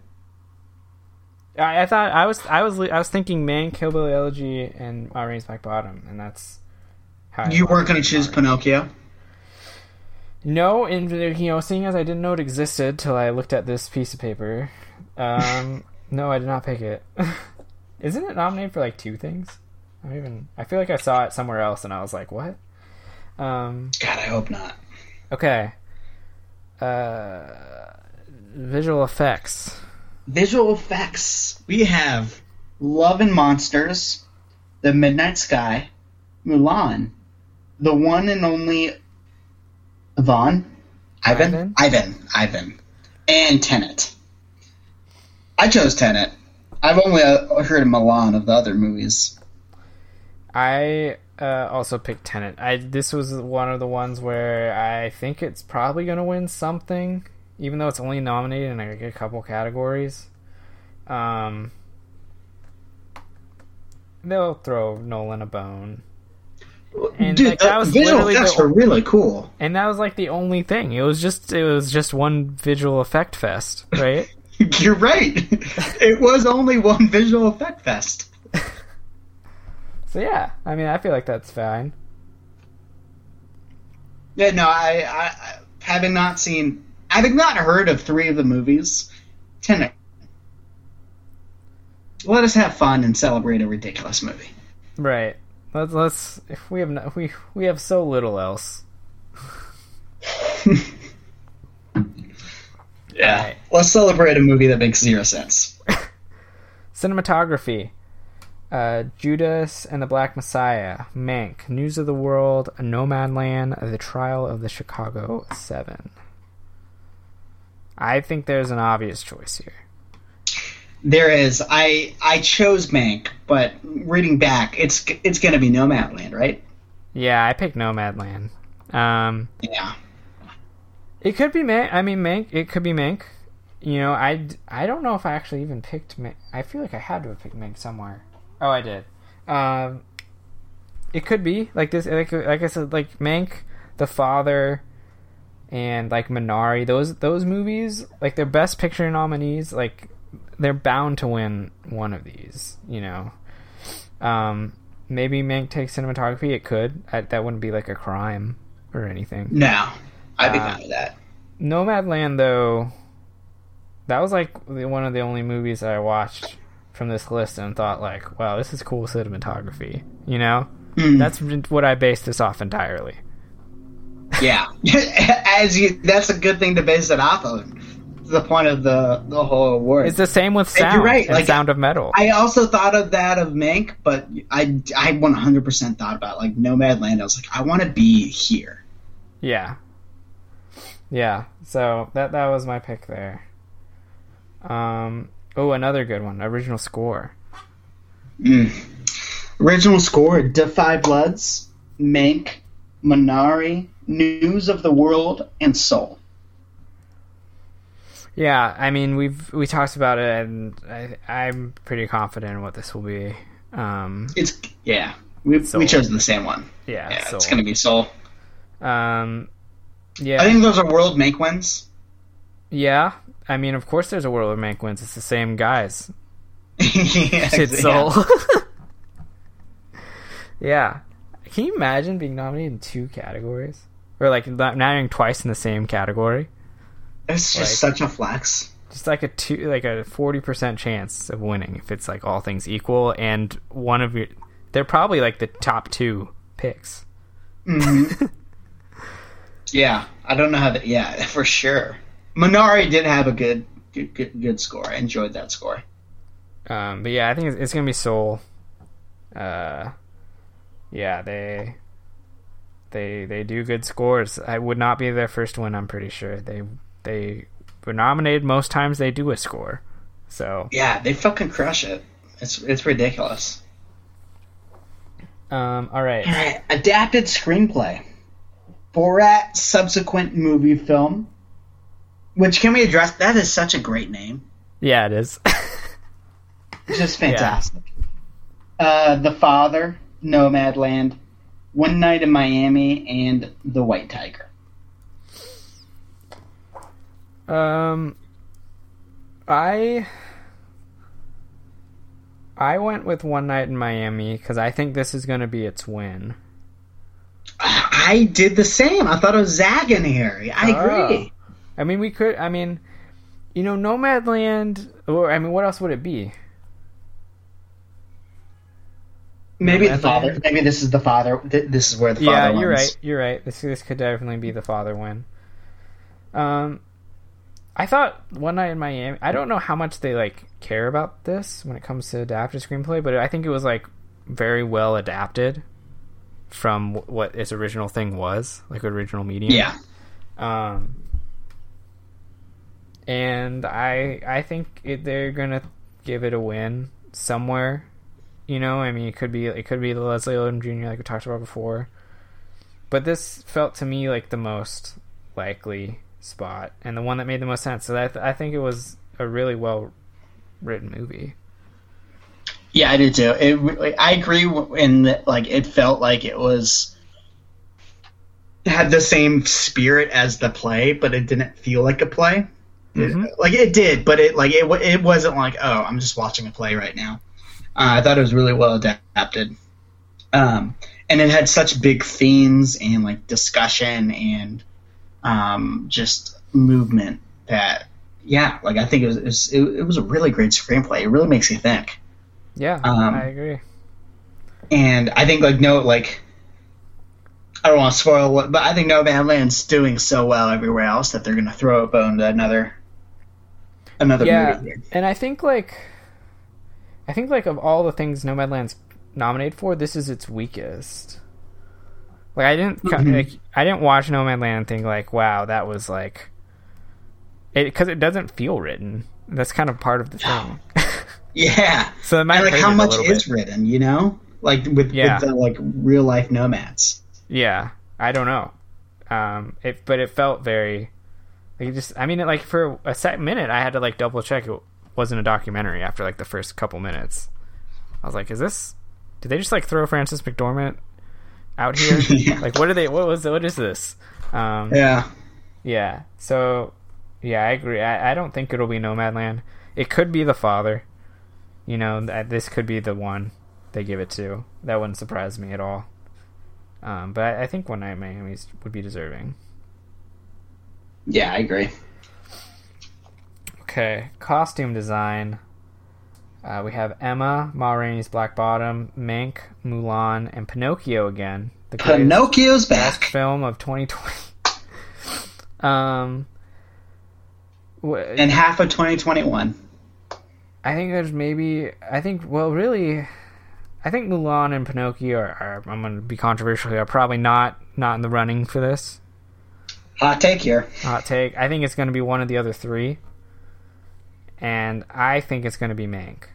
I thought I was thinking Mank, Hillbilly Elegy, and Ma Rainey's Black Bottom, and that's how you weren't going to choose Pinocchio. No, and seeing as I didn't know it existed till I looked at this piece of paper, no, I did not pick it. Isn't it nominated for like two things? I feel like I saw it somewhere else, and I was like, what? God, I hope not. Okay. Visual effects. Visual effects. We have Love and Monsters, The Midnight Sky, Mulan, the one and only Ivan, and Tenet. I chose Tenet. I've only heard of Milan of the other movies. I also picked Tenet. This was one of the ones where I think it's probably going to win something, even though it's only nominated in a couple categories. They'll throw Nolan a bone. And dude, like, that was visual effects were really cool. And that was like the only thing. It was just one visual effect fest, right? You're right. It was only one visual effect fest. So yeah, I mean, I feel like that's fine. Yeah, no, I having not heard of three of the movies, Tenet. Let us have fun and celebrate a ridiculous movie. Right. Let's. If we have so little else. Yeah. Right. Let's celebrate a movie that makes zero sense. Cinematography. Judas and the Black Messiah, Mank, News of the World, Nomadland, The Trial of the Chicago 7. I think there's an obvious choice here. There is. I chose Mank, but reading back, it's going to be Nomadland, right? Yeah, I picked Nomadland. Yeah. It could be Mank. I mean, Mank. It could be Mank. You know, I don't know if I actually even picked Mank. I feel like I had to have picked Mank somewhere. Oh, I did. It could be like this. Like I said, like Mank, The Father, and like Minari. Those movies, like their Best Picture nominees, like they're bound to win one of these. You know, maybe Mank takes cinematography. It could. That wouldn't be like a crime or anything. No, I'd be fine with that. Nomadland, though, that was like one of the only movies that I watched from this list and thought like, wow, this is cool cinematography. You know, that's what I based this off entirely. Yeah, that's a good thing to base it off of. The point of the whole award. It's the same with sound. You're right. And like, Sound of Metal. I also thought of that of Mank, but I 100% thought about like Nomadland. I was like, I want to be here. Yeah. Yeah. So that was my pick there. Oh, another good one. Original score. Original score: Da 5 Bloods, Mank, Minari, News of the World, and Soul. Yeah, I mean we talked about it, and I'm pretty confident in what this will be. We chose the same one. Yeah, Soul. It's gonna be Soul. Yeah, I think those are world Mank wins. Yeah, I mean, of course, there's a world of Mank wins. It's the same guys. It's Soul. Yeah, can you imagine being nominated in 2 categories, or like nominating twice in the same category? It's just such a flex. Just like a 40% chance of winning if it's like all things equal, and one of your, they're probably like the top 2 picks. Mm-hmm. Yeah, I don't know how that. Yeah, for sure. Minari did have a good score. I enjoyed that score. But yeah, I think it's gonna be Soul. Yeah, they do good scores. I would not be their first win. I'm pretty sure they were nominated most times. They do a score. So yeah, they fucking crush it. It's ridiculous. All right. Adapted screenplay. Borat subsequent movie film. Which, can we address? That is such a great name. Yeah, it is. It's just fantastic. Yeah. The Father, Nomadland, One Night in Miami, and The White Tiger. I went with One Night in Miami because I think this is going to be its win. I did the same. I thought it was zagging here. I agree. I mean, Nomadland, or I mean, what else would it be? Maybe The Father. Maybe this is The Father. This is where The Father wins. Yeah, you're right. This could definitely be The Father win. I thought One Night in Miami, I don't know how much they like care about this when it comes to adapted screenplay, but I think it was like very well adapted from what its original thing was, like original medium. Yeah. And I think they're gonna give it a win somewhere. You know, I mean, it could be the Leslie Odom Jr. like we talked about before, but this felt to me like the most likely spot and the one that made the most sense. So I think it was a really well written movie. Yeah, I did too. I agree in that, like, it felt like it had the same spirit as the play, but it didn't feel like a play. Mm-hmm. It did, but it wasn't like, oh, I'm just watching a play right now. I thought it was really well adapted, and it had such big themes and like discussion and just movement that, yeah, like I think it was a really great screenplay. It really makes you think. Yeah, I agree. And I think I don't want to spoil what, but I think Nomadland's doing so well everywhere else that they're going to throw a bone to another another Yeah, movie here. and I think of all the things Nomadland's nominated for, this is its weakest. Like I didn't watch Nomadland and think like, wow, that was like it, because it doesn't feel written. That's kind of part of the thing. Yeah. So it might and like hurt how it a much little is bit. written, you know? Like with the like real life nomads. Yeah, I don't know. But it felt very. Like like for a minute, I had to like double check it wasn't a documentary after like the first couple minutes. I was like, "Is this? Did they just like throw Frances McDormand out here? Yeah. Like, what is this?" Yeah. Yeah. So, yeah, I agree. I don't think it'll be Nomadland. It could be The Father. You know, this could be the one they give it to. That wouldn't surprise me at all. But I think One Night in Miami would be deserving. Yeah, I agree. Okay, costume design. We have Emma, Ma Rainey's Black Bottom, Mank, Mulan, and Pinocchio again. The Pinocchio's best back. film of 2020. And half of 2021. I think there's maybe. I think Mulan and Pinocchio are I'm going to be controversial here, are probably not in the running for this. Hot take here. Hot take. I think it's going to be one of the other three. And I think it's going to be Mank.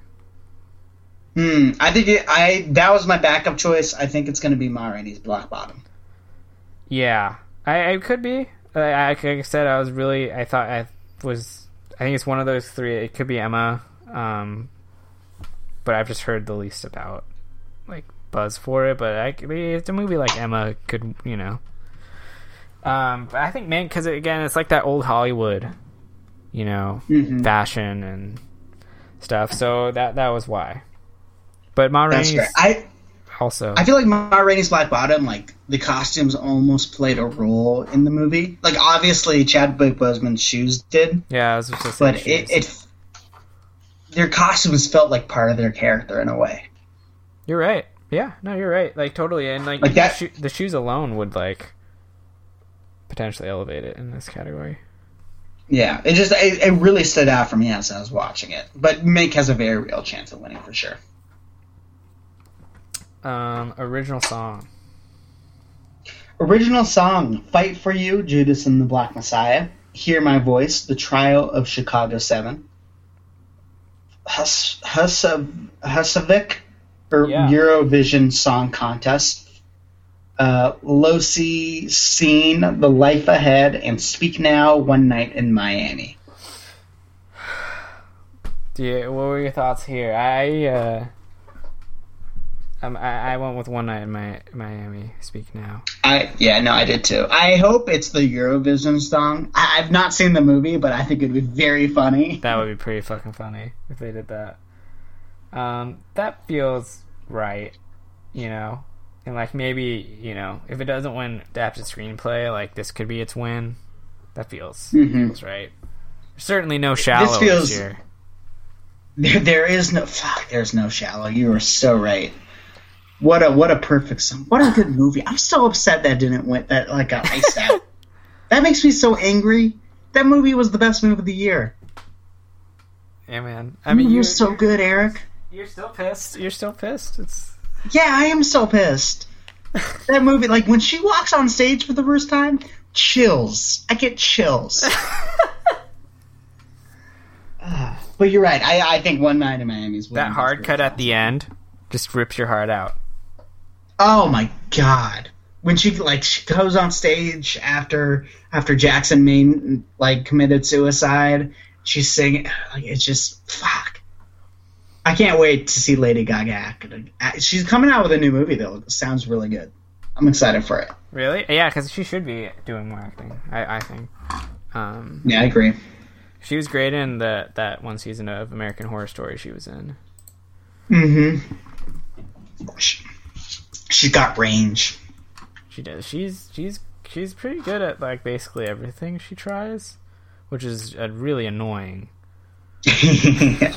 I think that was my backup choice. I think it's going to be Ma Rainey's Black Bottom. Yeah. I could be. Like I said, I think it's one of those three. It could be Emma. But I've just heard the least about like buzz for it. But it's a movie like Emma could, you know. But I think Mank, because again, it's like that old Hollywood, you know, fashion and stuff. So that was why. But Ma Rainey's also. I feel like Ma Rainey's Black Bottom, like the costumes almost played a role in the movie. Like obviously Chadwick Boseman's shoes did. Yeah, I was just saying. But their costumes felt like part of their character in a way. You're right. Yeah, no, you're right. Like totally, and like the shoes alone would like potentially elevate it in this category. Yeah, it really stood out for me as I was watching it. But Mank has a very real chance of winning for sure. Original song. Original song: "Fight for You," Judas and the Black Messiah. "Hear My Voice," The Trial of Chicago 7. Husavik, Eurovision Song Contest. Losi, Scene, The Life Ahead, and Speak Now, One Night in Miami. What were your thoughts here? I went with One Night in Miami. Speak Now. I did too. I hope it's the Eurovision song. I've not seen the movie, but I think it would be very funny. That would be pretty fucking funny if they did that. That feels right, you know. And like maybe, you know, if it doesn't win adapted screenplay, like this could be its win. That feels right. There's certainly no Shallow this year. There's no Shallow. You are so right. What a perfect song. What a good movie. I'm so upset that didn't win, that like got iced out. That makes me so angry. That movie was the best movie of the year. Yeah, man. I mean, you're so good, Eric. You're still pissed. Yeah, I am so pissed. That movie, like when she walks on stage for the first time, chills. I get chills. But you're right. I think One Night in Miami is that hard cut at the end just rips your heart out. Oh my god! When she goes on stage after Jackson Maine like committed suicide, she's singing. Like, it's just fuck. I can't wait to see Lady Gaga act. She's coming out with a new movie though. It sounds really good. I'm excited for it. Really? Yeah, because she should be doing more acting. I think. Yeah, I agree. She was great in that one season of American Horror Story she was in. She's got range. She does. She's pretty good at like basically everything she tries, which is really annoying. Yeah.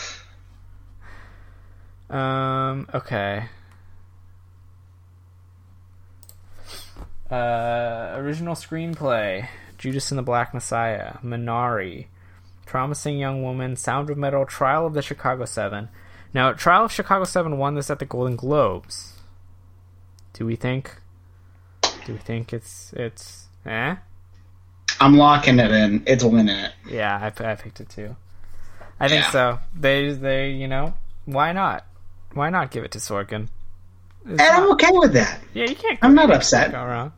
Okay. Original screenplay: Judas and the Black Messiah, Minari, Promising Young Woman, Sound of Metal, Trial of the Chicago 7. Now, Trial of Chicago 7 won this at the Golden Globes. Do we think it's eh? I'm locking it in. It's winning it. Yeah, I picked it too. I think so. They why not? Why not give it to Sorkin? I'm okay with that. Yeah, you can't. I'm not upset. Go wrong.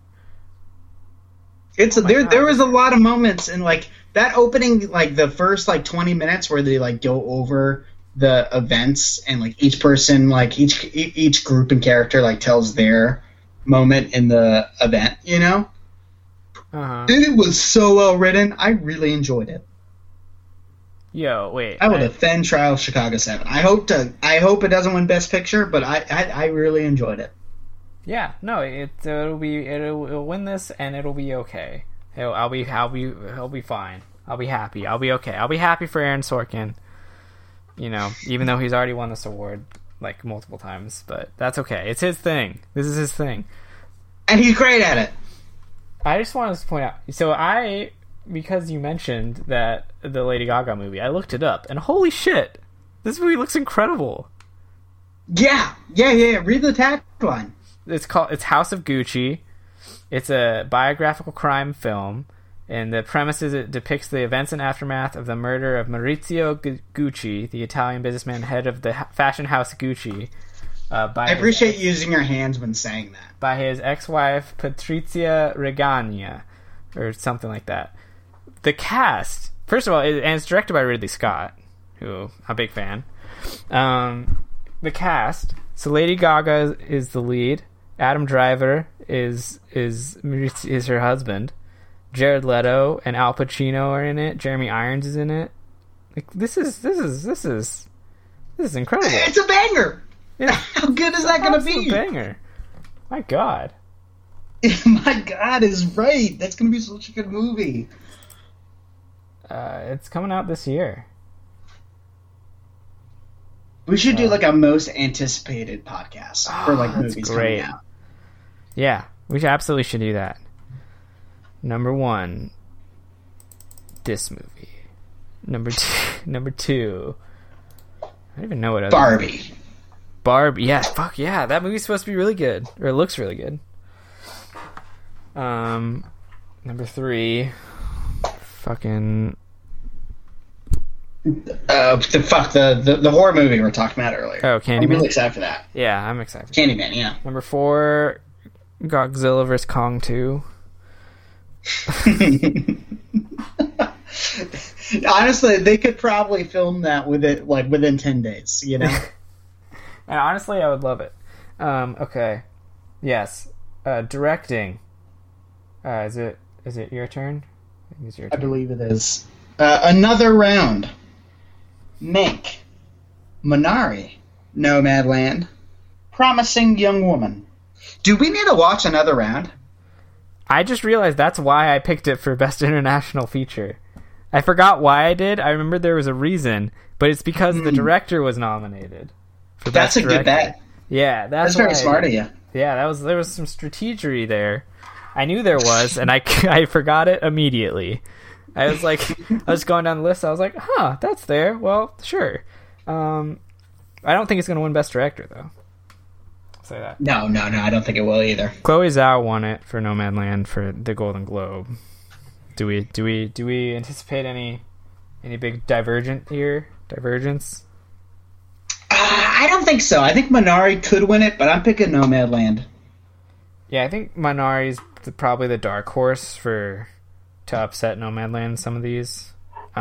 There was a lot of moments in like that opening, like the first like 20 minutes where they like go over the events and like each person, like each group and character like tells their moment in the event. It was so well written. I really enjoyed it. Yo, wait. I will defend Trial of Chicago 7. I hope it doesn't win Best Picture, but I really enjoyed it. Yeah, no, it'll win this and it'll be okay. He'll be fine. I'll be happy. I'll be okay. I'll be happy for Aaron Sorkin. Even though he's already won this award like multiple times, but that's okay. It's his thing. This is his thing, and he's great at it. I just wanted to point out. So because you mentioned that the Lady Gaga movie, I looked it up, and holy shit, this movie looks incredible. Yeah. Read the tagline. It's House of Gucci. It's a biographical crime film, and the premise is it depicts the events and aftermath of the murder of Maurizio Gucci, the Italian businessman head of the fashion house Gucci. I appreciate using your hands when saying that. By his ex-wife Patrizia Regagna, or something like that. The cast, first of all, and it's directed by Ridley Scott, who I'm a big fan. The cast, so Lady Gaga is the lead. Adam Driver is her husband. Jared Leto and Al Pacino are in it. Jeremy Irons is in it. Like, this is incredible. It's a banger. How good is that going to be? It's a banger. My God. My God is right. That's going to be such a good movie. It's coming out this year. We should do like a most anticipated podcast for like movies coming out. Yeah, we absolutely should do that. Number 1, this movie. Number 2. I don't even know what other Barbie. Yeah, fuck yeah. That movie's supposed to be really good. Or it looks really good. Number 3. Fucking... the horror movie we were talking about earlier. Oh, Candyman. I'm really excited for that. Yeah, I'm excited. Candyman, yeah. Number 4, Godzilla vs. Kong 2. Honestly, they could probably film that within 10 days, And honestly, I would love it. Okay. Yes. Directing. Is it your turn? I think it's your turn. I believe it is. Another Round. Mank. Minari. Nomadland. Promising Young Woman. Do we need to watch Another Round? I just realized that's why I picked it for Best International Feature. I forgot why I did. I remember there was a reason, but it's because the director was nominated. That's a good bet. Yeah, that's very smart of you. Yeah, there was some strategery there. I knew there was, and I forgot it immediately. I was going down the list. I was like, huh, that's there. Well, sure. I don't think it's going to win Best Director, though. I'll say that. No, I don't think it will either. Chloe Zhao won it for Nomadland for the Golden Globe. Do we anticipate any big divergence? I don't think so. I think Minari could win it, but I'm picking Nomadland. Yeah, I think Minari's probably the dark horse to upset Nomadland. Some of these,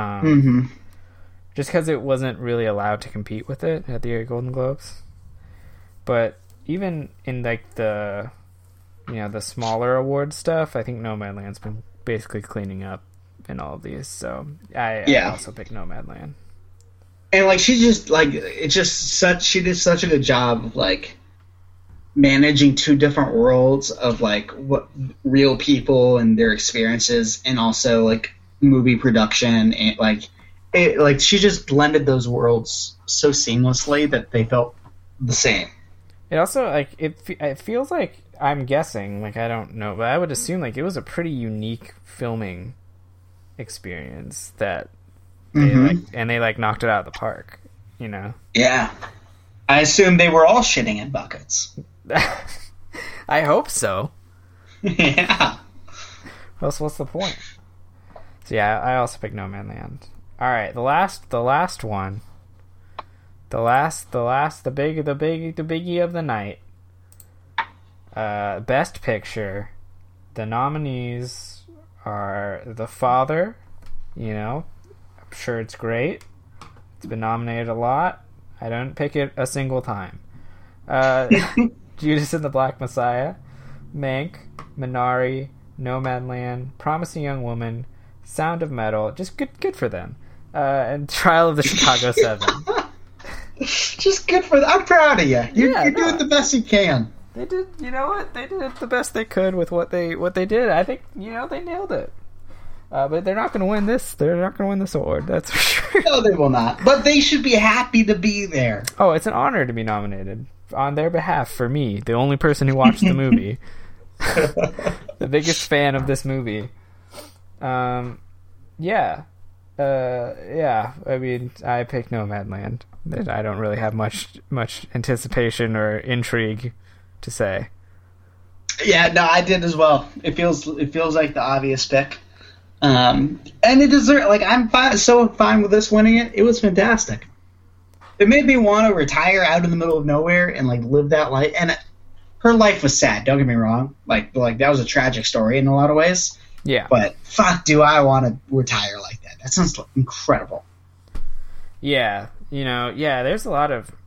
just because it wasn't really allowed to compete with it at the Golden Globes. But even in like the smaller award stuff, I think Nomadland's been basically cleaning up in all of these. So I also pick Nomadland. And like she did such a good job of like managing two different worlds of like what real people and their experiences, and also like movie production, and like she just blended those worlds so seamlessly that they felt the same. It also like it feels like, I'm guessing, like I don't know, but I would assume like it was a pretty unique filming experience that They knocked it out of the park. You know. Yeah. I assume they were all shitting in buckets. I hope so. Yeah. What's the point? So yeah, I also picked Nomadland. All right, the last one. The biggie of the night. Best Picture. The nominees are The Father. You know, I'm sure it's great. It's been nominated a lot. I don't pick it a single time. Judas and the Black Messiah, Mank, Minari, Nomadland, Promising Young Woman, Sound of Metal. Just good for them. And Trial of the Chicago 7. Just good for them. I'm proud of you. You're doing the best you can. They did. You know what? They did the best they could with what they did. I think they nailed it. But they're not going to win this. They're not going to win this award. That's for sure. No, they will not. But they should be happy to be there. Oh, it's an honor to be nominated on their behalf for me, the only person who watched the movie, the biggest fan of this movie. Yeah. I mean, I picked Nomadland. I don't really have much anticipation or intrigue to say. Yeah, no, I did as well. It feels like the obvious pick. And it deserves. Like, I'm fine with this winning it. It was fantastic. It made me want to retire out in the middle of nowhere and live that life. And her life was sad. Don't get me wrong. Like that was a tragic story in a lot of ways. Yeah. But fuck, do I want to retire like that? That sounds incredible. Yeah. There's a lot of.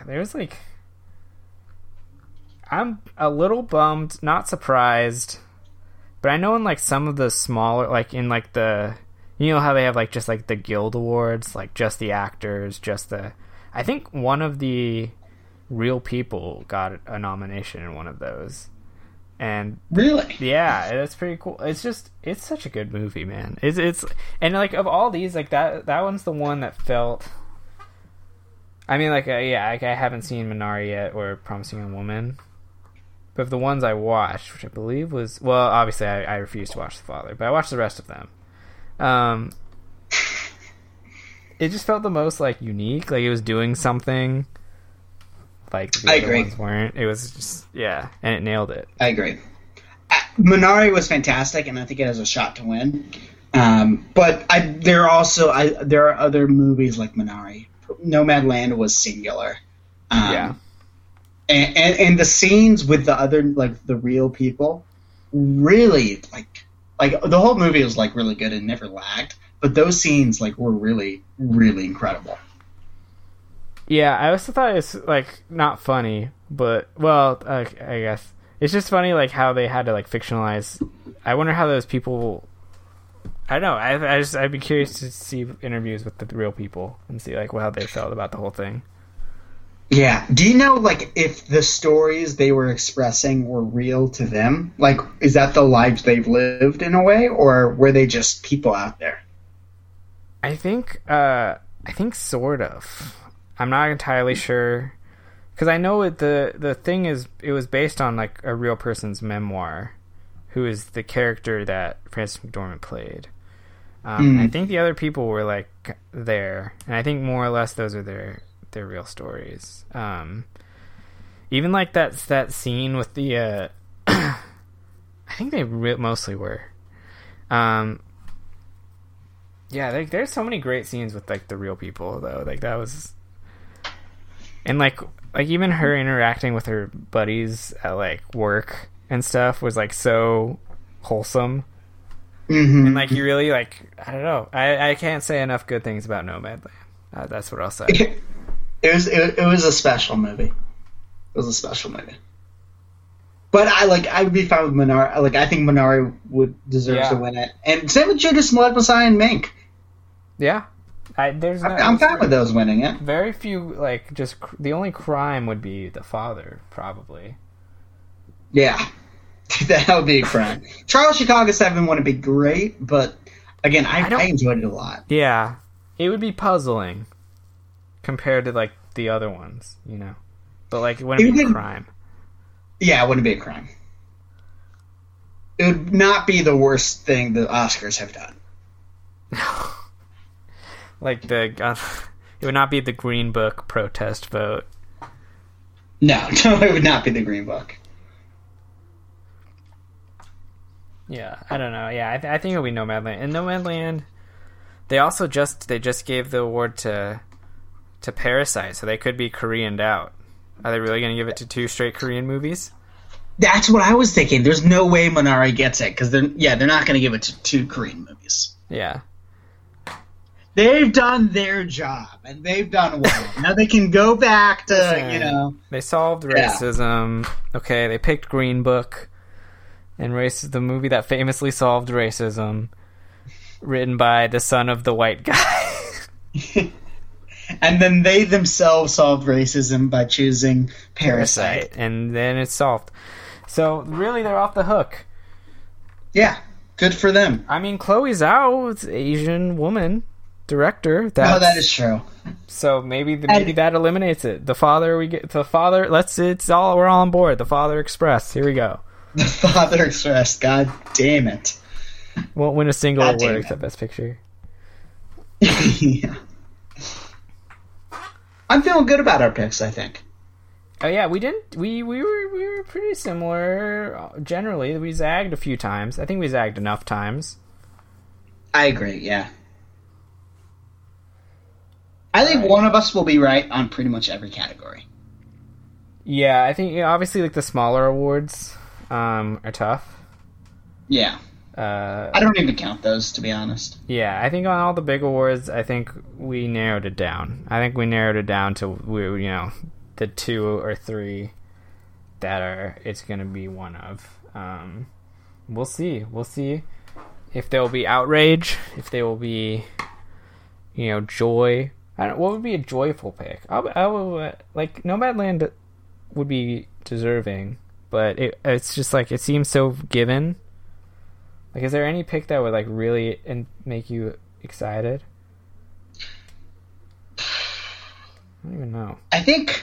I'm a little bummed, not surprised. But I know in some of the smaller, in the, how they have just the Guild Awards, just the actors, I think one of the Real People got a nomination in one of those. And really? Yeah, that's pretty cool. It's such a good movie, man. It's and of all these, that one's the one that felt. I mean, I haven't seen Minari yet or Promising Young Woman. But of the ones I watched, which I believe was... Well, obviously, I refused to watch The Father, but I watched the rest of them. It just felt the most, unique. It was doing something. The other ones weren't. It was just... Yeah, and it nailed it. I agree. Minari was fantastic, and I think it has a shot to win. But there are other movies like Minari. Nomadland was singular. Yeah. And the scenes with the other, the Real People, really, the whole movie was, really good and never lagged. But those scenes, were really, really incredible. Yeah, I also thought it was, not funny, but, well, I guess. It's just funny, how they had to, fictionalize. I wonder how those people... I don't know. I'd be curious to see interviews with the Real People and see, how they felt about the whole thing. Yeah. Do you know, if the stories they were expressing were real to them? Is that the lives they've lived in a way, or were they just people out there? I think sort of. I'm not entirely sure. Because I know the thing is, it was based on, a real person's memoir, who is the character that Frances McDormand played. I think the other people were, there. And I think more or less those are their real stories. Even that scene with the I think they mostly were. Yeah, there's so many great scenes with the Real People though. That was, and even her interacting with her buddies at work and stuff was so wholesome. Mm-hmm. And you really I don't know. I can't say enough good things about Nomadland. That's what I'll say. It was a special movie. It was a special movie. But I would be fine with Minari. I think Minari would deserve to win it. And same with Judas and the Black Messiah and Mank. Yeah. I'm fine with those winning it. Very few, just the only crime would be The Father, probably. Yeah. That would be a crime. Trial of Chicago 7 wouldn't be great, but again, I enjoyed it a lot. Yeah. It would be puzzling compared to the other ones, but it wouldn't be a crime. Yeah, it wouldn't be a crime. It would not be the worst thing the Oscars have done. Like it would not be the Green Book protest vote. No, it would not be the Green Book. Yeah, I don't know. Yeah, I think it'll be Nomadland. And Nomadland, they also just gave the award to Parasite, so they could be Koreaned out. Are they really going to give it to 2 straight Korean movies? That's what I was thinking. There's no way Minari gets it because they're not going to give it to 2 Korean movies. Yeah. They've done their job and they've done well. Now they can go back to They solved racism. Yeah. Okay, they picked Green Book, and the movie that famously solved racism, written by the son of the white guy. And then they themselves solved racism by choosing Parasite. And then it's solved. So, really, they're off the hook. Yeah, good for them. I mean, Chloe Zhao, Asian woman director. That is true. So maybe that eliminates it. We're all on board. The Father Express. Here we go. The Father Express. God damn it. Won't win a single award except Best Picture. Yeah. I'm feeling good about our picks, I think. Oh yeah, we were pretty similar generally. We zagged a few times. I think we zagged enough times. I agree, yeah. I think one of us will be right on pretty much every category. Yeah, I think obviously like the smaller awards are tough. Yeah. I don't even count those, to be honest. Yeah, I think on all the big awards, I think we narrowed it down. I think we narrowed it down to the 2 or 3 that it's going to be one of. We'll see. We'll see if there will be outrage, if there will be, joy. What would be a joyful pick? I would like Nomadland would be deserving, but it's just like it seems so given. Like, is there any pick that would like really make you excited? I don't even know. I think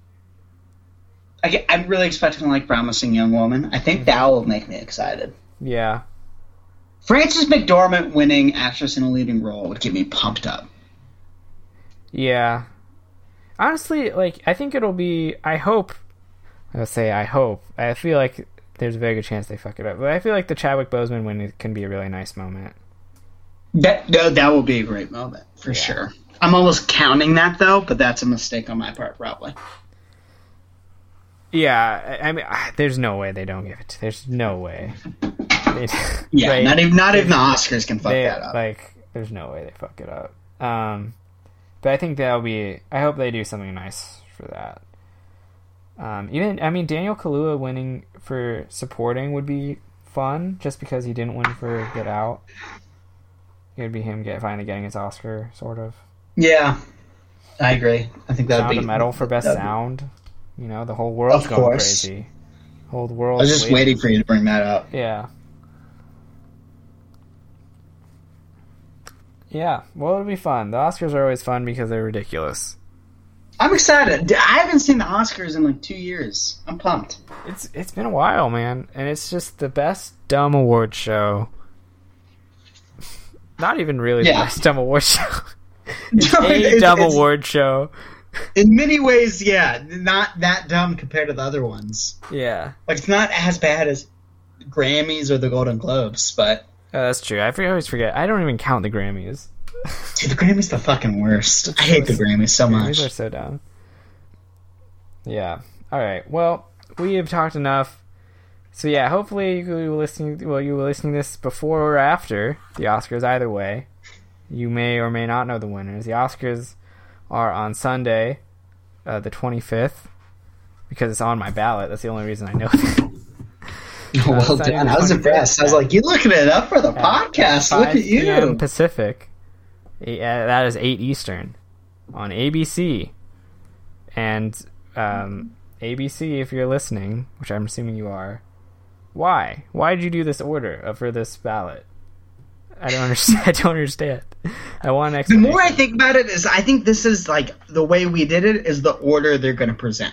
I'm really expecting like Promising Young Woman. I think that will make me excited. Yeah. Frances McDormand winning actress in a leading role would get me pumped up. Yeah. Honestly, like, I think it'll be... I hope. I feel like there's a very good chance they fuck it up. But I feel like the Chadwick Boseman win can be a really nice moment. That will be a great moment, for sure. I'm almost counting that, though, but that's a mistake on my part, probably. Yeah, I mean, there's no way they don't give it. There's no way. Yeah, right? not even the Oscars can fuck that up. Like, there's no way they fuck it up. But I think that'll be... I hope they do something nice for that. Daniel Kaluuya winning for supporting would be fun, just because he didn't win for Get Out. It would be him finally getting his Oscar, sort of. Yeah, I agree. I think that would be... Sound of Metal for Best Sound. The whole world's going crazy. The whole world. I was just waiting for you to bring that up. Yeah. Yeah, well, it'll be fun. The Oscars are always fun because they're ridiculous. I'm excited. I haven't seen the Oscars in like 2 years. I'm pumped. It's been a while, man, and it's just the best dumb award show. Not even really the best dumb award show. It's dumb award show. In many ways, yeah, not that dumb compared to the other ones. Yeah, like it's not as bad as Grammys or the Golden Globes, but that's true. I always forget. I don't even count the Grammys. Dude, the Grammys the fucking worst. I hate the Grammys so much. Grammys are so dumb. Yeah. All right. Well, we have talked enough. So yeah, hopefully you were listening to this before or after the Oscars. Either way, you may or may not know the winners. The Oscars are on Sunday, the 25th, because it's on my ballot. That's the only reason I know that. Well done. I was impressed. I was like, you're looking it up for the podcast. Look at you. 5 p.m. Pacific. That is 8 Eastern on ABC. And ABC, if you're listening, which I'm assuming you are, why? Why did you do this order for this ballot? I don't understand. I want an explanation. The more I think about it, is I think this is like the way we did it is the order they're going to present.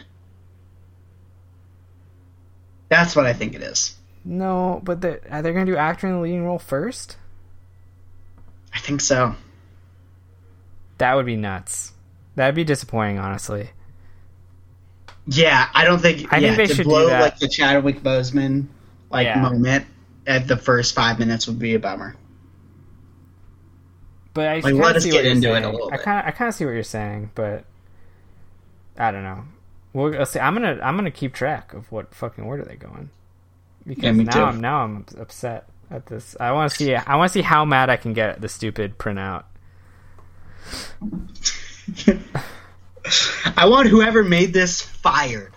That's what I think it is. No, but are they going to do actor in the leading role first? I think so. That would be nuts. That'd be disappointing, honestly. Yeah, I don't think. I think they should blow do that. like the Chadwick Boseman moment at the first 5 minutes would be a bummer. But I Like, let us get into it a little bit. I kind of see what you're saying, but I don't know. We'll see. I'm gonna keep track of what fucking order they go in, because me now too. I'm upset at this. I want to see how mad I can get at the stupid printout. I want whoever made this fired.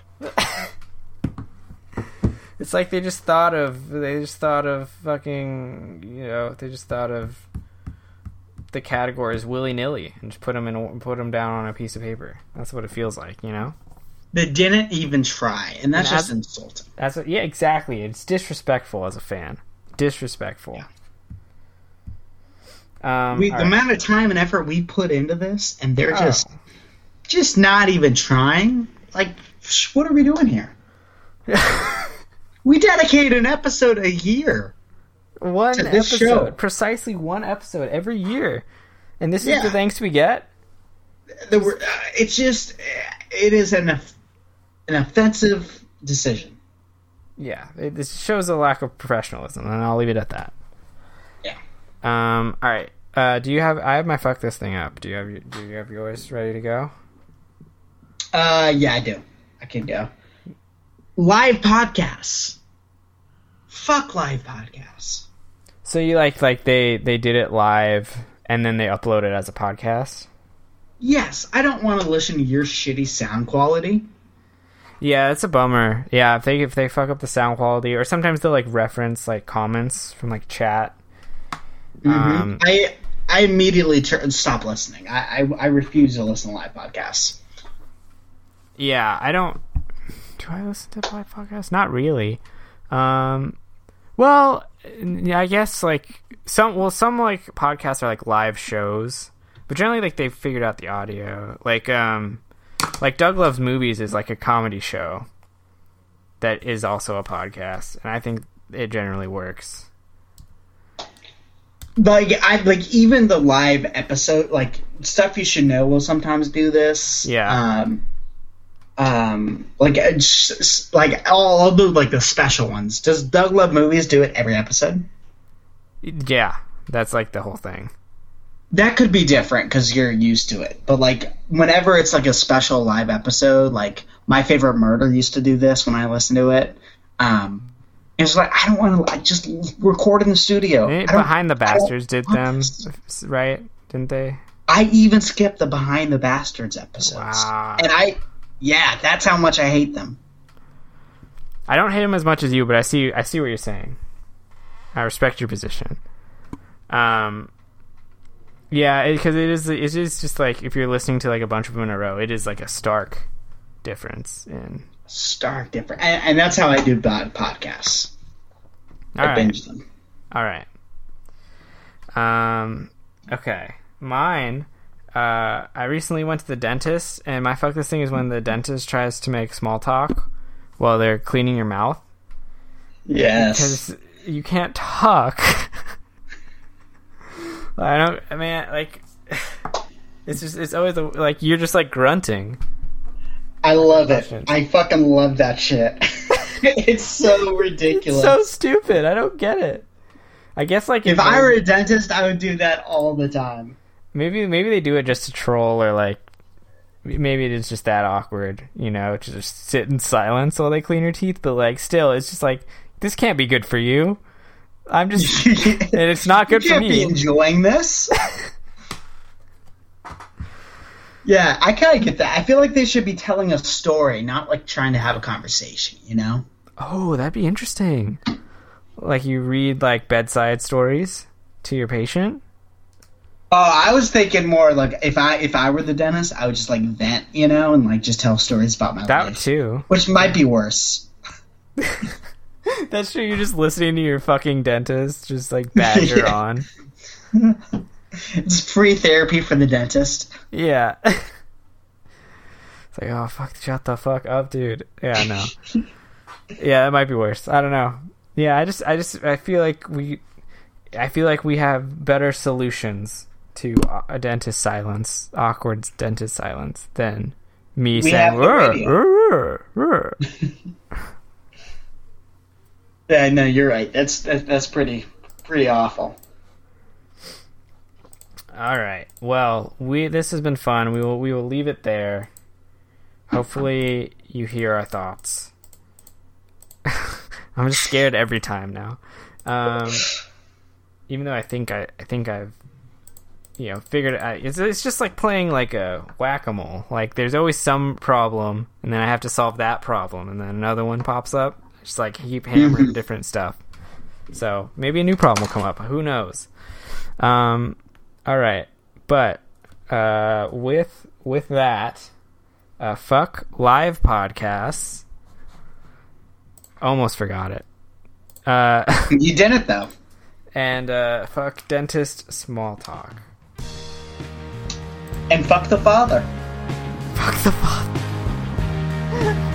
It's like they just thought of fucking, they just thought of the categories willy-nilly and just put them down on a piece of paper. That's what it feels like, They didn't even try, and that's just insulting. Yeah, exactly. It's disrespectful as a fan. Disrespectful. Yeah. The amount of time and effort we put into this, and they're just not even trying. Like, what are we doing here? We dedicate an episode a year. One episode, show. Precisely one episode every year, and this is the thanks we get. It's just, it is an offensive decision. Yeah, this shows a lack of professionalism, and I'll leave it at that. Yeah. All right. I have my fuck this thing up. Do you have yours ready to go? Yeah, I do. I can go. Live podcasts. Fuck live podcasts. So you like they did it live and then they upload it as a podcast? Yes, I don't want to listen to your shitty sound quality. Yeah, it's a bummer. Yeah, if they fuck up the sound quality, or sometimes they'll like reference like comments from like chat. Mm-hmm. I immediately stop listening. I refuse to listen to live podcasts. Yeah, I don't. Do I listen to live podcasts? Not really. Well, yeah, I guess like some like podcasts are like live shows, but generally like they've figured out the audio. Like Doug Loves Movies is like a comedy show that is also a podcast, and I think it generally works. Like even the live episode, like Stuff You Should Know will sometimes do this. Yeah. Like all of the special ones. Does Doug Love Movies do it every episode? Yeah, that's like the whole thing. That could be different because you're used to it. But like whenever it's like a special live episode, like My Favorite Murder used to do this when I listened to it. It's like, I don't want to just record in the studio. Behind the Bastards did them, right? Didn't they? I even skipped the Behind the Bastards episodes. Wow. And that's how much I hate them. I don't hate them as much as you, but I see what you're saying. I respect your position. Yeah, because it is just like if you're listening to like a bunch of them in a row, it is like a stark difference in. Stark different, and that's how I do podcasts. I binge them. All right. Okay. Mine. I recently went to the dentist, and my fuck this thing is when the dentist tries to make small talk while they're cleaning your mouth. Yes. Because you can't talk. It's always like you're just like grunting. I love it. I fucking love that shit. It's so ridiculous. It's so stupid. I don't get it. I guess like if I were a dentist, I would do that all the time. Maybe they do it just to troll, or like maybe it is just that awkward, to just sit in silence while they clean your teeth. But like still, it's just like this can't be good for you. I'm just, and it's not good for me. You can't be enjoying this. Yeah, I kind of get that. I feel like they should be telling a story, not like trying to have a conversation, Oh, that'd be interesting. Like you read like bedside stories to your patient? Oh, I was thinking more like if I were the dentist, I would just like vent, and like just tell stories about my life. That too. Which might be worse. That's true. You're just listening to your fucking dentist just like badger on. It's free therapy for the dentist. Yeah. It's like, oh, fuck, shut the fuck up, dude. Yeah, no. Yeah, it might be worse. I don't know. Yeah, I feel like we have better solutions to a dentist silence, awkward dentist silence, than me We saying, have the radio. "Rrr." Yeah, no, you're right. That's pretty awful. All right. Well, this has been fun. We will leave it there. Hopefully, you hear our thoughts. I'm just scared every time now. Even though I think I've figured it out. It's just like playing like a whack-a-mole. Like there's always some problem, and then I have to solve that problem, and then another one pops up. Just like keep hammering different stuff. So maybe a new problem will come up. Who knows? All right, but with that, fuck live podcasts. Almost forgot it. You did it though. And fuck dentist small talk. And fuck the father. Fuck the father.